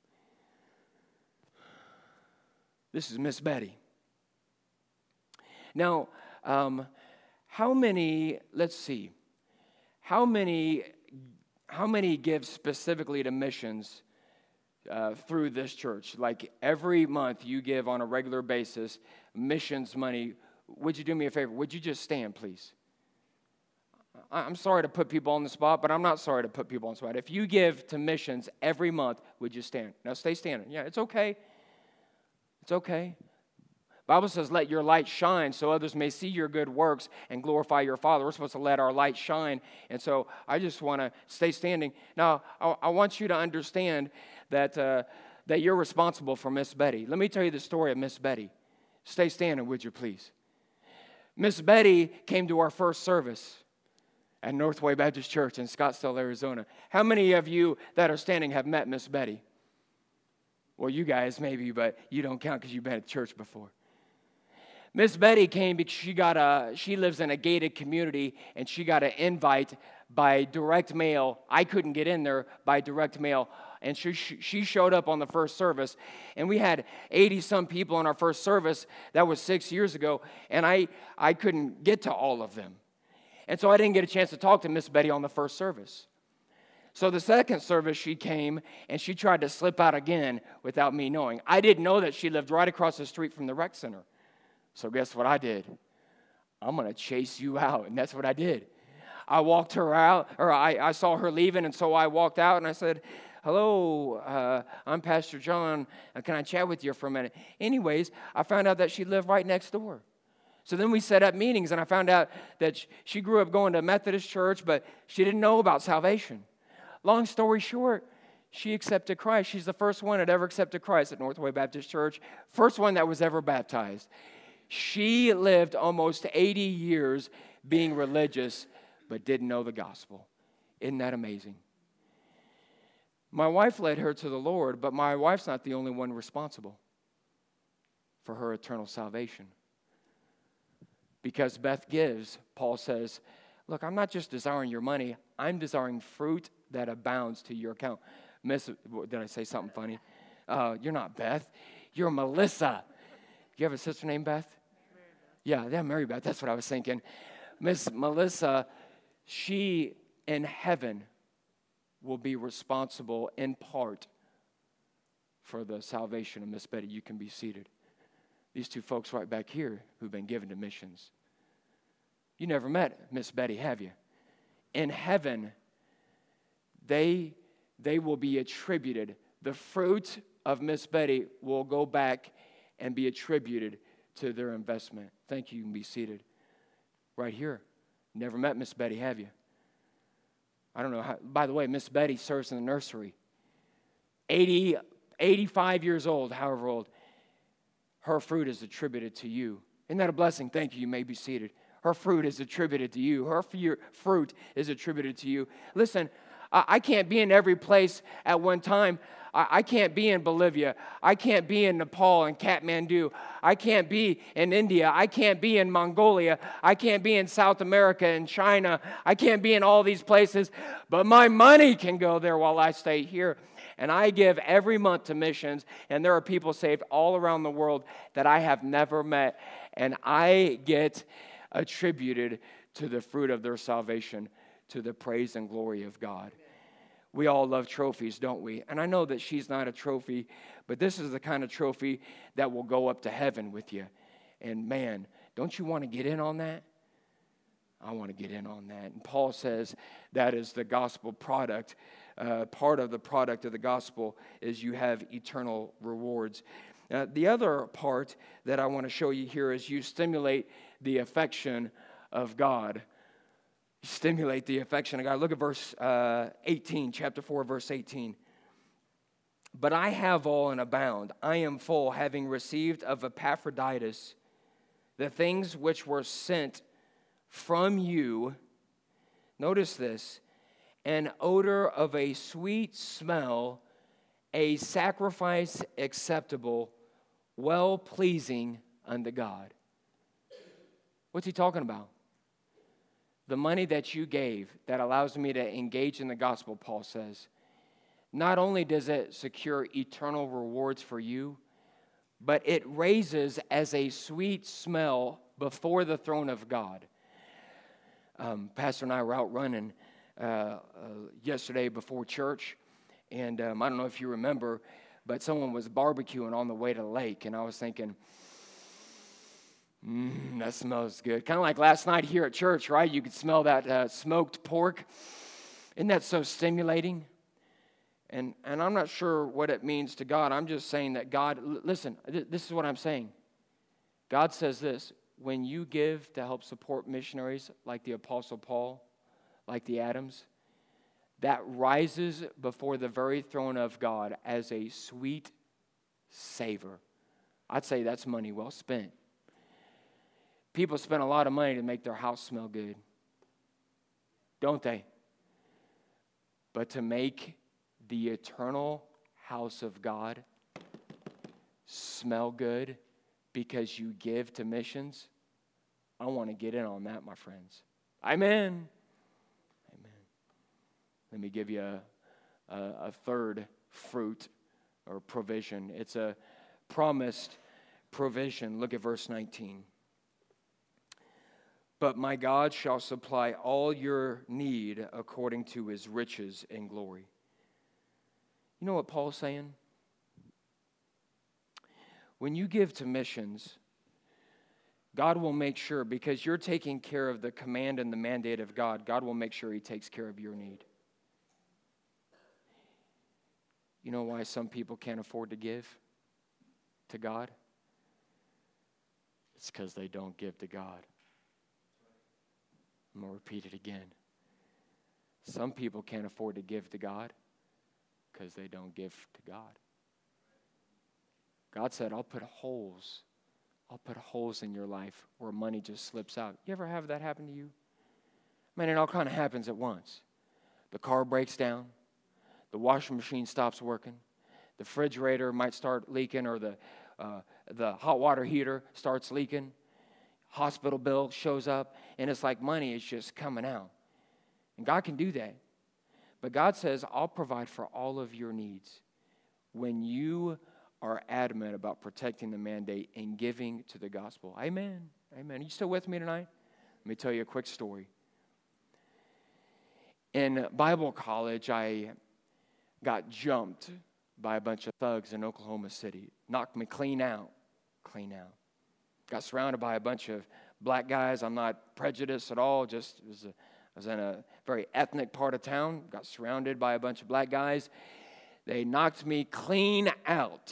This is Miss Betty. Now, um, how many, let's see, how many How many give specifically to missions uh, through this church? Like every month you give on a regular basis missions money. Would you do me a favor? Would you just stand, please? I'm sorry to put people on the spot, but I'm not sorry to put people on the spot. If you give to missions every month, would you stand? Now stay standing. Yeah, it's okay. It's okay. Bible says, let your light shine so others may see your good works and glorify your Father. We're supposed to let our light shine. And so I just want to stay standing. Now, I, I want you to understand that, uh, that you're responsible for Miss Betty. Let me tell you the story of Miss Betty. Stay standing, would you please? Miss Betty came to our first service at Northway Baptist Church in Scottsdale, Arizona. How many of you that are standing have met Miss Betty? Well, you guys maybe, but you don't count because you've been at church before. Miss Betty came because she got a, she lives in a gated community, and she got an invite by direct mail. I couldn't get in there by direct mail, and she, she showed up on the first service, and we had eighty-some people in our first service. That was six years ago, and I, I couldn't get to all of them. And so I didn't get a chance to talk to Miss Betty on the first service. So the second service, she came, and she tried to slip out again without me knowing. I didn't know that she lived right across the street from the rec center. So guess what I did? I'm going to chase you out, and that's what I did. I walked her out, or I, I saw her leaving, and so I walked out, and I said, hello, uh, I'm Pastor John. Uh, can I chat with you for a minute? Anyways, I found out that she lived right next door. So then we set up meetings, and I found out that she grew up going to a Methodist church, but she didn't know about salvation. Long story short, she accepted Christ. She's the first one that ever accepted Christ at Northway Baptist Church, first one that was ever baptized. She lived almost eighty years being religious, but didn't know the gospel. Isn't that amazing? My wife led her to the Lord, but my wife's not the only one responsible for her eternal salvation. Because Beth gives, Paul says, look, I'm not just desiring your money, I'm desiring fruit that abounds to your account. Miss, did I say something funny? Uh, you're not Beth, you're Melissa. You have a sister named Beth? Yeah, yeah, Mary Beth, that's what I was thinking. Miss Melissa, she in heaven will be responsible in part for the salvation of Miss Betty. You can be seated. These two folks right back here who've been given to missions. You never met Miss Betty, have you? In heaven, they, they will be attributed. The fruit of Miss Betty will go back and be attributed to their investment. Thank you. You can be seated. Right here. Never met Miss Betty, have you? I don't know how. By the way, Miss Betty serves in the nursery. eighty, eighty-five years old, however old. Her fruit is attributed to you. Isn't that a blessing? Thank you. You may be seated. Her fruit is attributed to you. Her fruit is attributed to you. Listen, I can't be in every place at one time. I can't be in Bolivia. I can't be in Nepal and Kathmandu. I can't be in India. I can't be in Mongolia. I can't be in South America and China. I can't be in all these places. But my money can go there while I stay here. And I give every month to missions, and there are people saved all around the world that I have never met, and I get attributed to the fruit of their salvation, to the praise and glory of God. We all love trophies, don't we? And I know that she's not a trophy, but this is the kind of trophy that will go up to heaven with you. And man, don't you want to get in on that? I want to get in on that. And Paul says that is the gospel product. Uh, part of the product of the gospel is you have eternal rewards. Uh, the other part that I want to show you here is you stimulate the affection of God. Stimulate the affection of God. Look at verse uh, eighteen, chapter four, verse eighteen. But I have all and abound. I am full, having received of Epaphroditus the things which were sent from you. Notice this. An odor of a sweet smell, a sacrifice acceptable, well-pleasing unto God. What's he talking about? The money that you gave that allows me to engage in the gospel, Paul says, not only does it secure eternal rewards for you, but it raises as a sweet smell before the throne of God. Um, Pastor and I were out running uh, uh, yesterday before church, and um, I don't know if you remember, but someone was barbecuing on the way to the lake, and I was thinking, Mmm, that smells good. Kind of like last night here at church, right? You could smell that uh, smoked pork. Isn't that so stimulating? And and I'm not sure what it means to God. I'm just saying that God, listen, th- this is what I'm saying. God says this, when you give to help support missionaries like the Apostle Paul, like the Adams, that rises before the very throne of God as a sweet savor. I'd say that's money well spent. People spend a lot of money to make their house smell good, don't they? But to make the eternal house of God smell good because you give to missions, I want to get in on that, my friends. Amen. Amen. Let me give you a, a, a third fruit or provision. It's a promised provision. Look at verse nineteen. But my God shall supply all your need according to his riches and glory. You know what Paul's saying? When you give to missions, God will make sure, because you're taking care of the command and the mandate of God, God will make sure he takes care of your need. You know why some people can't afford to give to God? It's because they don't give to God. I'm going to repeat it again. Some people can't afford to give to God because they don't give to God. God said, I'll put holes. I'll put holes in your life where money just slips out. You ever have that happen to you? Man, it all kind of happens at once. The car breaks down. The washing machine stops working. The refrigerator might start leaking, or the, uh, the hot water heater starts leaking. Hospital bill shows up, and it's like money is just coming out. And God can do that. But God says, I'll provide for all of your needs when you are adamant about protecting the mandate and giving to the gospel. Amen. Amen. Are you still with me tonight? Let me tell you a quick story. In Bible college, I got jumped by a bunch of thugs in Oklahoma City. Knocked me clean out. Clean out. Got surrounded by a bunch of black guys. I'm not prejudiced at all. Just was a, I was in a very ethnic part of town. Got surrounded by a bunch of black guys. They knocked me clean out.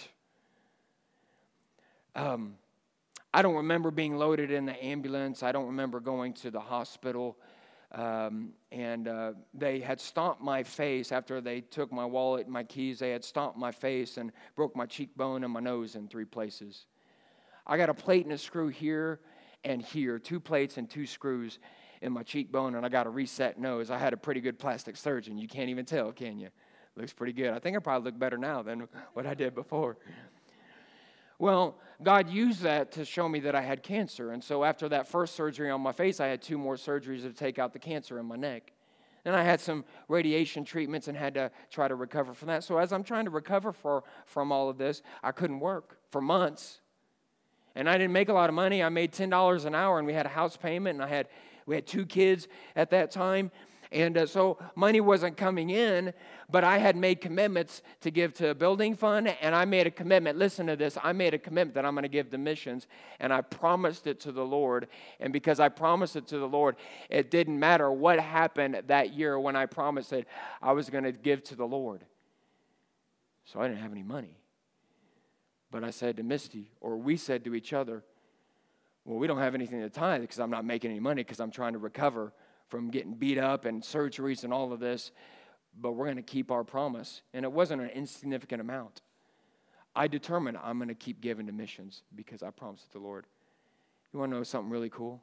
Um, I don't remember being loaded in the ambulance. I don't remember going to the hospital. Um, and uh, they had stomped my face after they took my wallet and my keys. They had stomped my face and broke my cheekbone and my nose in three places. I got a plate and a screw here and here, two plates and two screws in my cheekbone, and I got a reset nose. I had a pretty good plastic surgeon. You can't even tell, can you? Looks pretty good. I think I probably look better now than what I did before. Well, God used that to show me that I had cancer. And so after that first surgery on my face, I had two more surgeries to take out the cancer in my neck. Then I had some radiation treatments and had to try to recover from that. So as I'm trying to recover for, from all of this, I couldn't work for months. And I didn't make a lot of money. I made ten dollars an hour, and we had a house payment, and I had we had two kids at that time. And uh, so money wasn't coming in, but I had made commitments to give to a building fund, and I made a commitment. Listen to this. I made a commitment that I'm going to give to missions, and I promised it to the Lord. And because I promised it to the Lord, it didn't matter what happened that year when I promised it, I was going to give to the Lord. So I didn't have any money. But I said to Misty, or we said to each other, well, we don't have anything to tithe because I'm not making any money because I'm trying to recover from getting beat up and surgeries and all of this, but we're going to keep our promise. And it wasn't an insignificant amount. I determined I'm going to keep giving to missions because I promised it to the Lord. You want to know something really cool?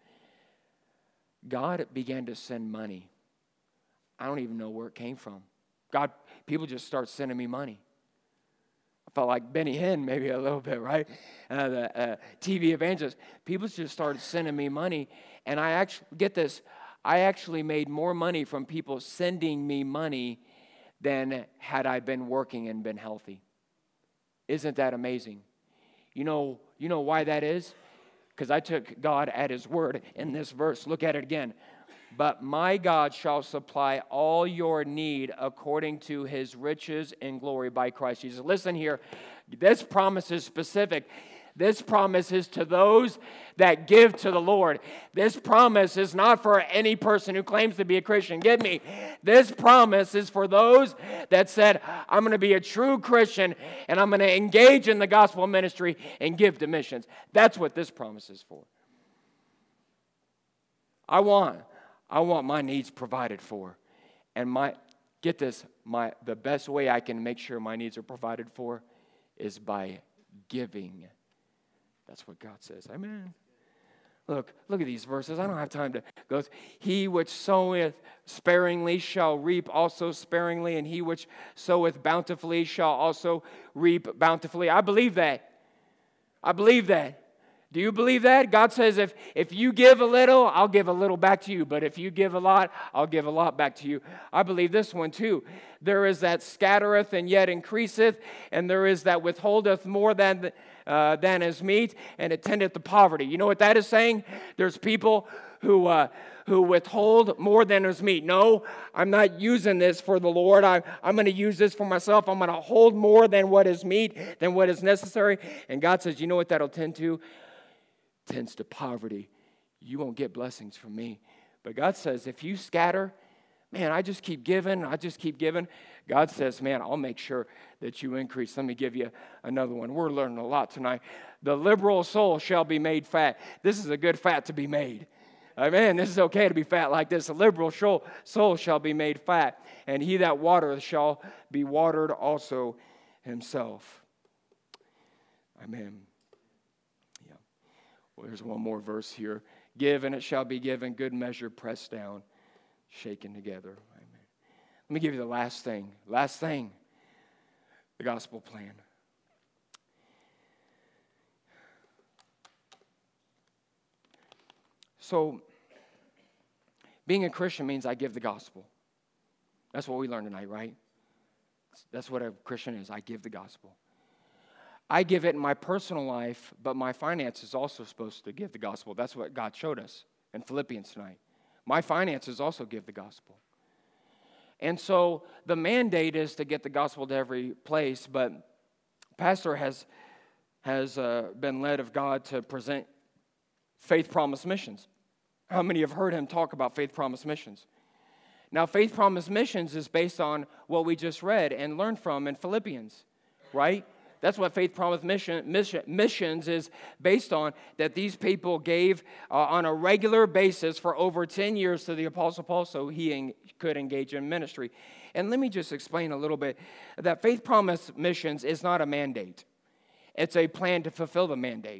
God began to send money. I don't even know where it came from. God, people just start sending me money. I felt like Benny Hinn maybe a little bit, right? Uh, the uh, T V evangelist. People just started sending me money. And I actually, get this, I actually made more money from people sending me money than had I been working and been healthy. Isn't that amazing? You know, you know why that is? Because I took God at his word in this verse. Look at it again. But my God shall supply all your need according to his riches and glory by Christ Jesus. Listen here, this promise is specific. This promise is to those that give to the Lord. This promise is not for any person who claims to be a Christian. Get me? This promise is for those that said, I'm going to be a true Christian and I'm going to engage in the gospel ministry and give to missions. That's what this promise is for. I want, I want my needs provided for. And my, get this, my the best way I can make sure my needs are provided for is by giving. That's what God says. Amen. Look, look at these verses. I don't have time to go. He which soweth sparingly shall reap also sparingly, and he which soweth bountifully shall also reap bountifully. I believe that. I believe that. Do you believe that? God says, if, if you give a little, I'll give a little back to you. But if you give a lot, I'll give a lot back to you. I believe this one too. There is that scattereth and yet increaseth, and there is that withholdeth more than, uh, than is meet, and attendeth to poverty. You know what that is saying? There's people who uh, who withhold more than is meet. No, I'm not using this for the Lord. I, I'm going to use this for myself. I'm going to hold more than what is meet, than what is necessary. And God says, you know what that'll tend to? Tends to poverty. You won't get blessings from me. But God says, if you scatter, man, I just keep giving, I just keep giving. God says, man, I'll make sure that you increase. Let me give you another one. We're learning a lot tonight. The liberal soul shall be made fat. This is a good fat to be made. Amen. This is okay to be fat like this. A liberal soul, soul shall be made fat, and he that watereth shall be watered also himself. Amen. Yeah. Well, there's one more verse here. Give, and it shall be given, good measure, pressed down, shaken together. Amen. Let me give you the last thing. Last thing. The gospel plan. So, being a Christian means I give the gospel. That's what we learned tonight, right? That's what a Christian is. I give the gospel. I give it in my personal life, but my finance is also supposed to give the gospel. That's what God showed us in Philippians tonight. My finances also give the gospel. And so the mandate is to get the gospel to every place, but Pastor has, has uh, been led of God to present Faith Promise Missions. How many have heard him talk about Faith Promise Missions? Now, Faith Promise Missions is based on what we just read and learned from in Philippians, right? That's what Faith Promise mission, mission, Missions is based on, that these people gave uh, on a regular basis for over ten years to the Apostle Paul so he en- could engage in ministry. And let me just explain a little bit that Faith Promise Missions is not a mandate. It's a plan to fulfill the mandate.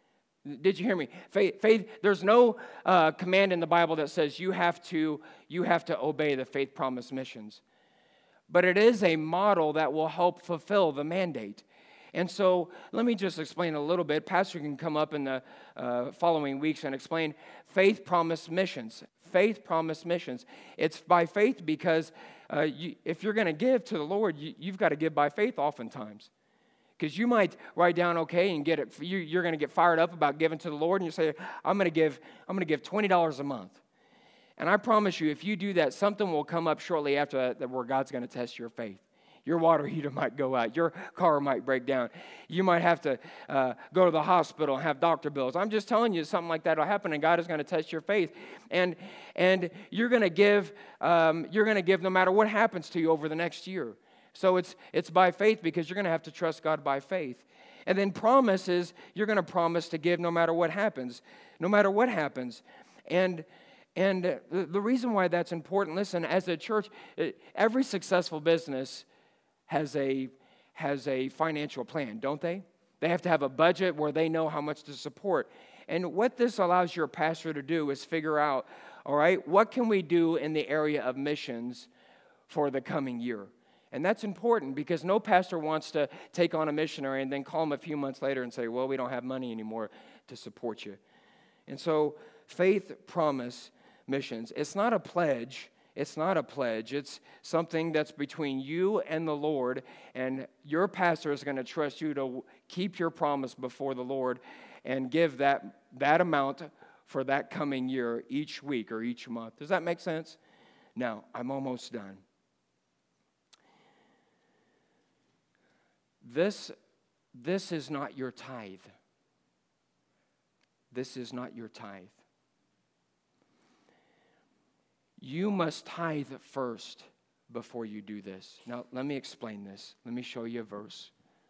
Did you hear me? Faith, faith there's no uh, command in the Bible that says you have to you have to obey the Faith Promise Missions. But it is a model that will help fulfill the mandate. And so let me just explain a little bit. Pastor can come up in the uh, following weeks and explain Faith Promise Missions. Faith Promise Missions. It's by faith because uh, you, if you're going to give to the Lord, you, you've got to give by faith oftentimes. Because you might write down, okay, and get it. You, you're going to get fired up about giving to the Lord, and you say, I'm going to give, I'm going to give twenty dollars a month. And I promise you, if you do that, something will come up shortly after that where God's going to test your faith. Your water heater might go out. Your car might break down. You might have to uh, go to the hospital and have doctor bills. I'm just telling you, something like that will happen, and God is going to test your faith. And and you're going to give. Um, you're going to give no matter what happens to you over the next year. So it's it's by faith because you're going to have to trust God by faith. And then promise is you're going to promise to give no matter what happens, no matter what happens. And and the, the reason why that's important, listen, as a church, every successful business has a has a financial plan, don't they? They have to have a budget where they know how much to support. And what this allows your pastor to do is figure out, all right, what can we do in the area of missions for the coming year? And that's important because no pastor wants to take on a missionary and then call him a few months later and say, well, we don't have money anymore to support you. And so Faith Promise Missions, it's not a pledge. It's not a pledge. It's something that's between you and the Lord, and your pastor is going to trust you to keep your promise before the Lord and give that, that amount for that coming year each week or each month. Does that make sense? Now, I'm almost done. This, this is not your tithe. This is not your tithe. You must tithe first before you do this. Now, let me explain this. Let me show you a verse.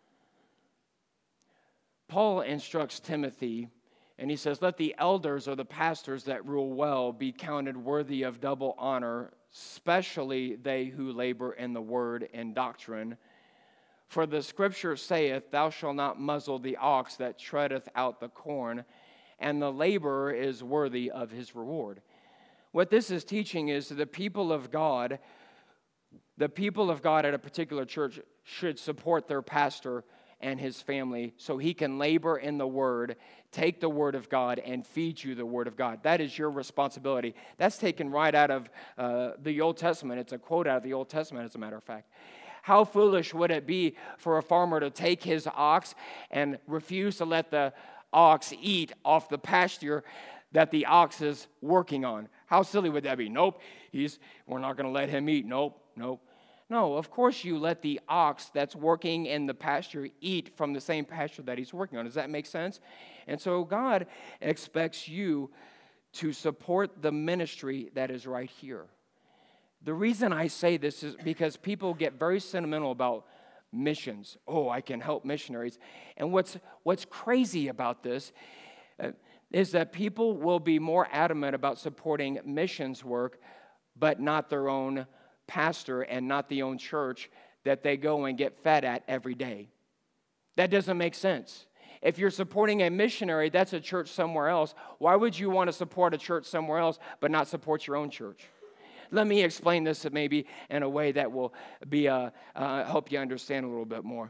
Paul instructs Timothy, and he says, let the elders or the pastors that rule well be counted worthy of double honor, especially they who labor in the word and doctrine. For the scripture saith, thou shalt not muzzle the ox that treadeth out the corn, and the laborer is worthy of his reward. What this is teaching is that the people of God, the people of God at a particular church should support their pastor and his family so he can labor in the word, take the word of God, and feed you the word of God. That is your responsibility. That's taken right out of uh, the Old Testament. It's a quote out of the Old Testament, as a matter of fact. How foolish would it be for a farmer to take his ox and refuse to let the ox eat off the pasture that the ox is working on. How silly would that be? Nope, he's, we're not going to let him eat. Nope, nope. No, of course you let the ox that's working in the pasture eat from the same pasture that he's working on. Does that make sense? And so God expects you to support the ministry that is right here. The reason I say this is because people get very sentimental about missions. Oh, I can help missionaries. And what's what's crazy about this uh, is that people will be more adamant about supporting missions work, but not their own pastor and not the own church that they go and get fed at every day. That doesn't make sense. If you're supporting a missionary, that's a church somewhere else. Why would you want to support a church somewhere else but not support your own church? Let me explain this maybe in a way that will be uh, uh, help you understand a little bit more.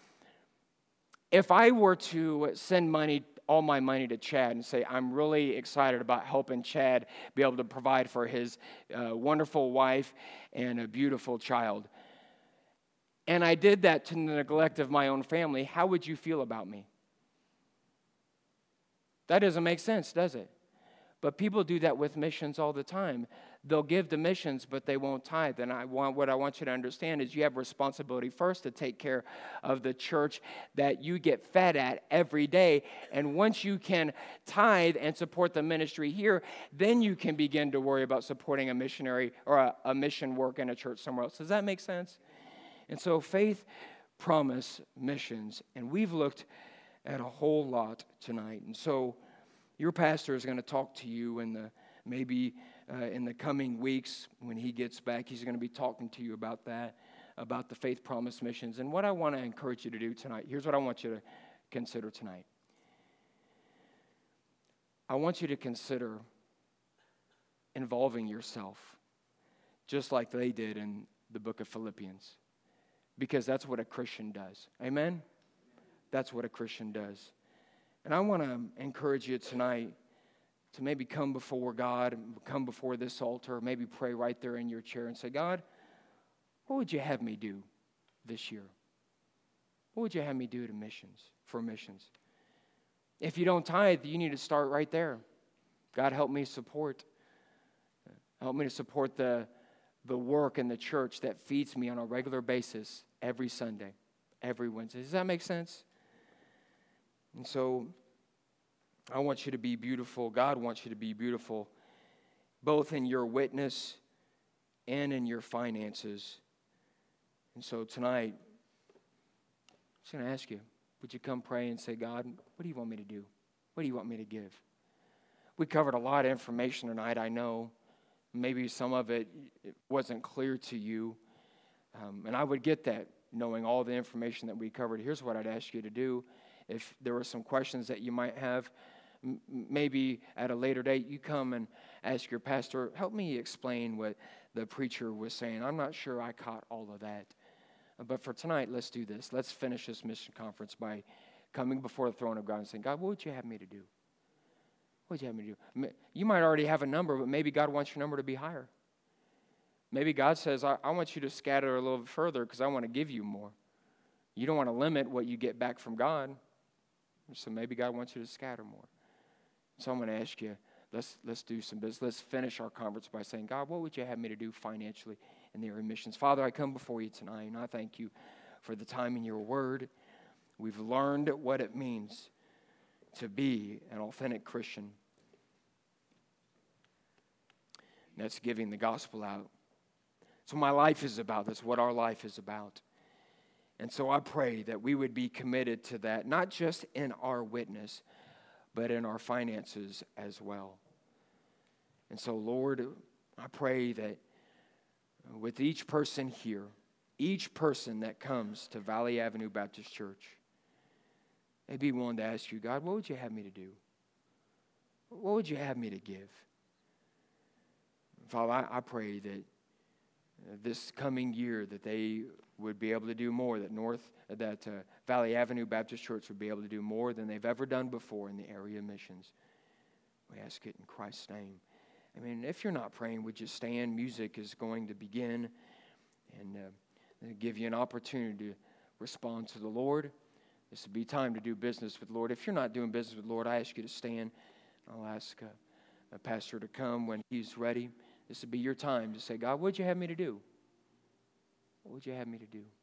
If I were to send money, all my money to Chad and say, I'm really excited about helping Chad be able to provide for his uh, wonderful wife and a beautiful child, and I did that to the neglect of my own family, how would you feel about me? That doesn't make sense, does it? But people do that with missions all the time. They'll give to missions, but they won't tithe. And I want, what I want you to understand is you have responsibility first to take care of the church that you get fed at every day. And once you can tithe and support the ministry here, then you can begin to worry about supporting a missionary or a, a mission work in a church somewhere else. Does that make sense? And so faith, promise, missions. And we've looked at a whole lot tonight. And so your pastor is going to talk to you in the maybe uh, in the coming weeks when he gets back. He's going to be talking to you about that, about the faith, promise, missions. And what I want to encourage you to do tonight, here's what I want you to consider tonight. I want you to consider involving yourself, just like they did in the book of Philippians, because that's what a Christian does. Amen? That's what a Christian does. And I want to encourage you tonight to maybe come before God, come before this altar, maybe pray right there in your chair and say, God, what would you have me do this year? What would you have me do to missions, for missions? If you don't tithe, you need to start right there. God, help me support. Help me to support the, the work in the church that feeds me on a regular basis every Sunday, every Wednesday. Does that make sense? And so I want you to be beautiful. God wants you to be beautiful, both in your witness and in your finances. And so tonight, I'm just going to ask you, would you come pray and say, God, what do you want me to do? What do you want me to give? We covered a lot of information tonight, I know. Maybe some of it, it wasn't clear to you. Um, and I would get that, knowing all the information that we covered. Here's what I'd ask you to do. If there were some questions that you might have, m- maybe at a later date, you come and ask your pastor, help me explain what the preacher was saying. I'm not sure I caught all of that. But for tonight, let's do this. Let's finish this mission conference by coming before the throne of God and saying, God, what would you have me to do? What would you have me to do? You might already have a number, but maybe God wants your number to be higher. Maybe God says, I, I want you to scatter a little bit further because I want to give you more. You don't want to limit what you get back from God. So maybe God wants you to scatter more. So I'm going to ask you, let's let's do some business. Let's finish our conference by saying, God, what would you have me to do financially in the area of missions? Father, I come before you tonight, and I thank you for the time in your word. We've learned what it means to be an authentic Christian. And that's giving the gospel out. That's what my life is about. That's what our life is about. And so I pray that we would be committed to that, not just in our witness, but in our finances as well. And so, Lord, I pray that with each person here, each person that comes to Valley Avenue Baptist Church, they'd be willing to ask you, God, what would you have me to do? What would you have me to give? Father, I, I pray that this coming year that they would be able to do more, that North, that uh, Valley Avenue Baptist Church would be able to do more than they've ever done before in the area of missions. We ask it in Christ's name. I mean, if you're not praying, would you stand? Music is going to begin, and uh, give you an opportunity to respond to the Lord. This would be time to do business with the Lord. If you're not doing business with the Lord, I ask you to stand. I'll ask uh, a pastor to come when he's ready. This would be your time to say, God, what would you have me to do? What would you have me to do?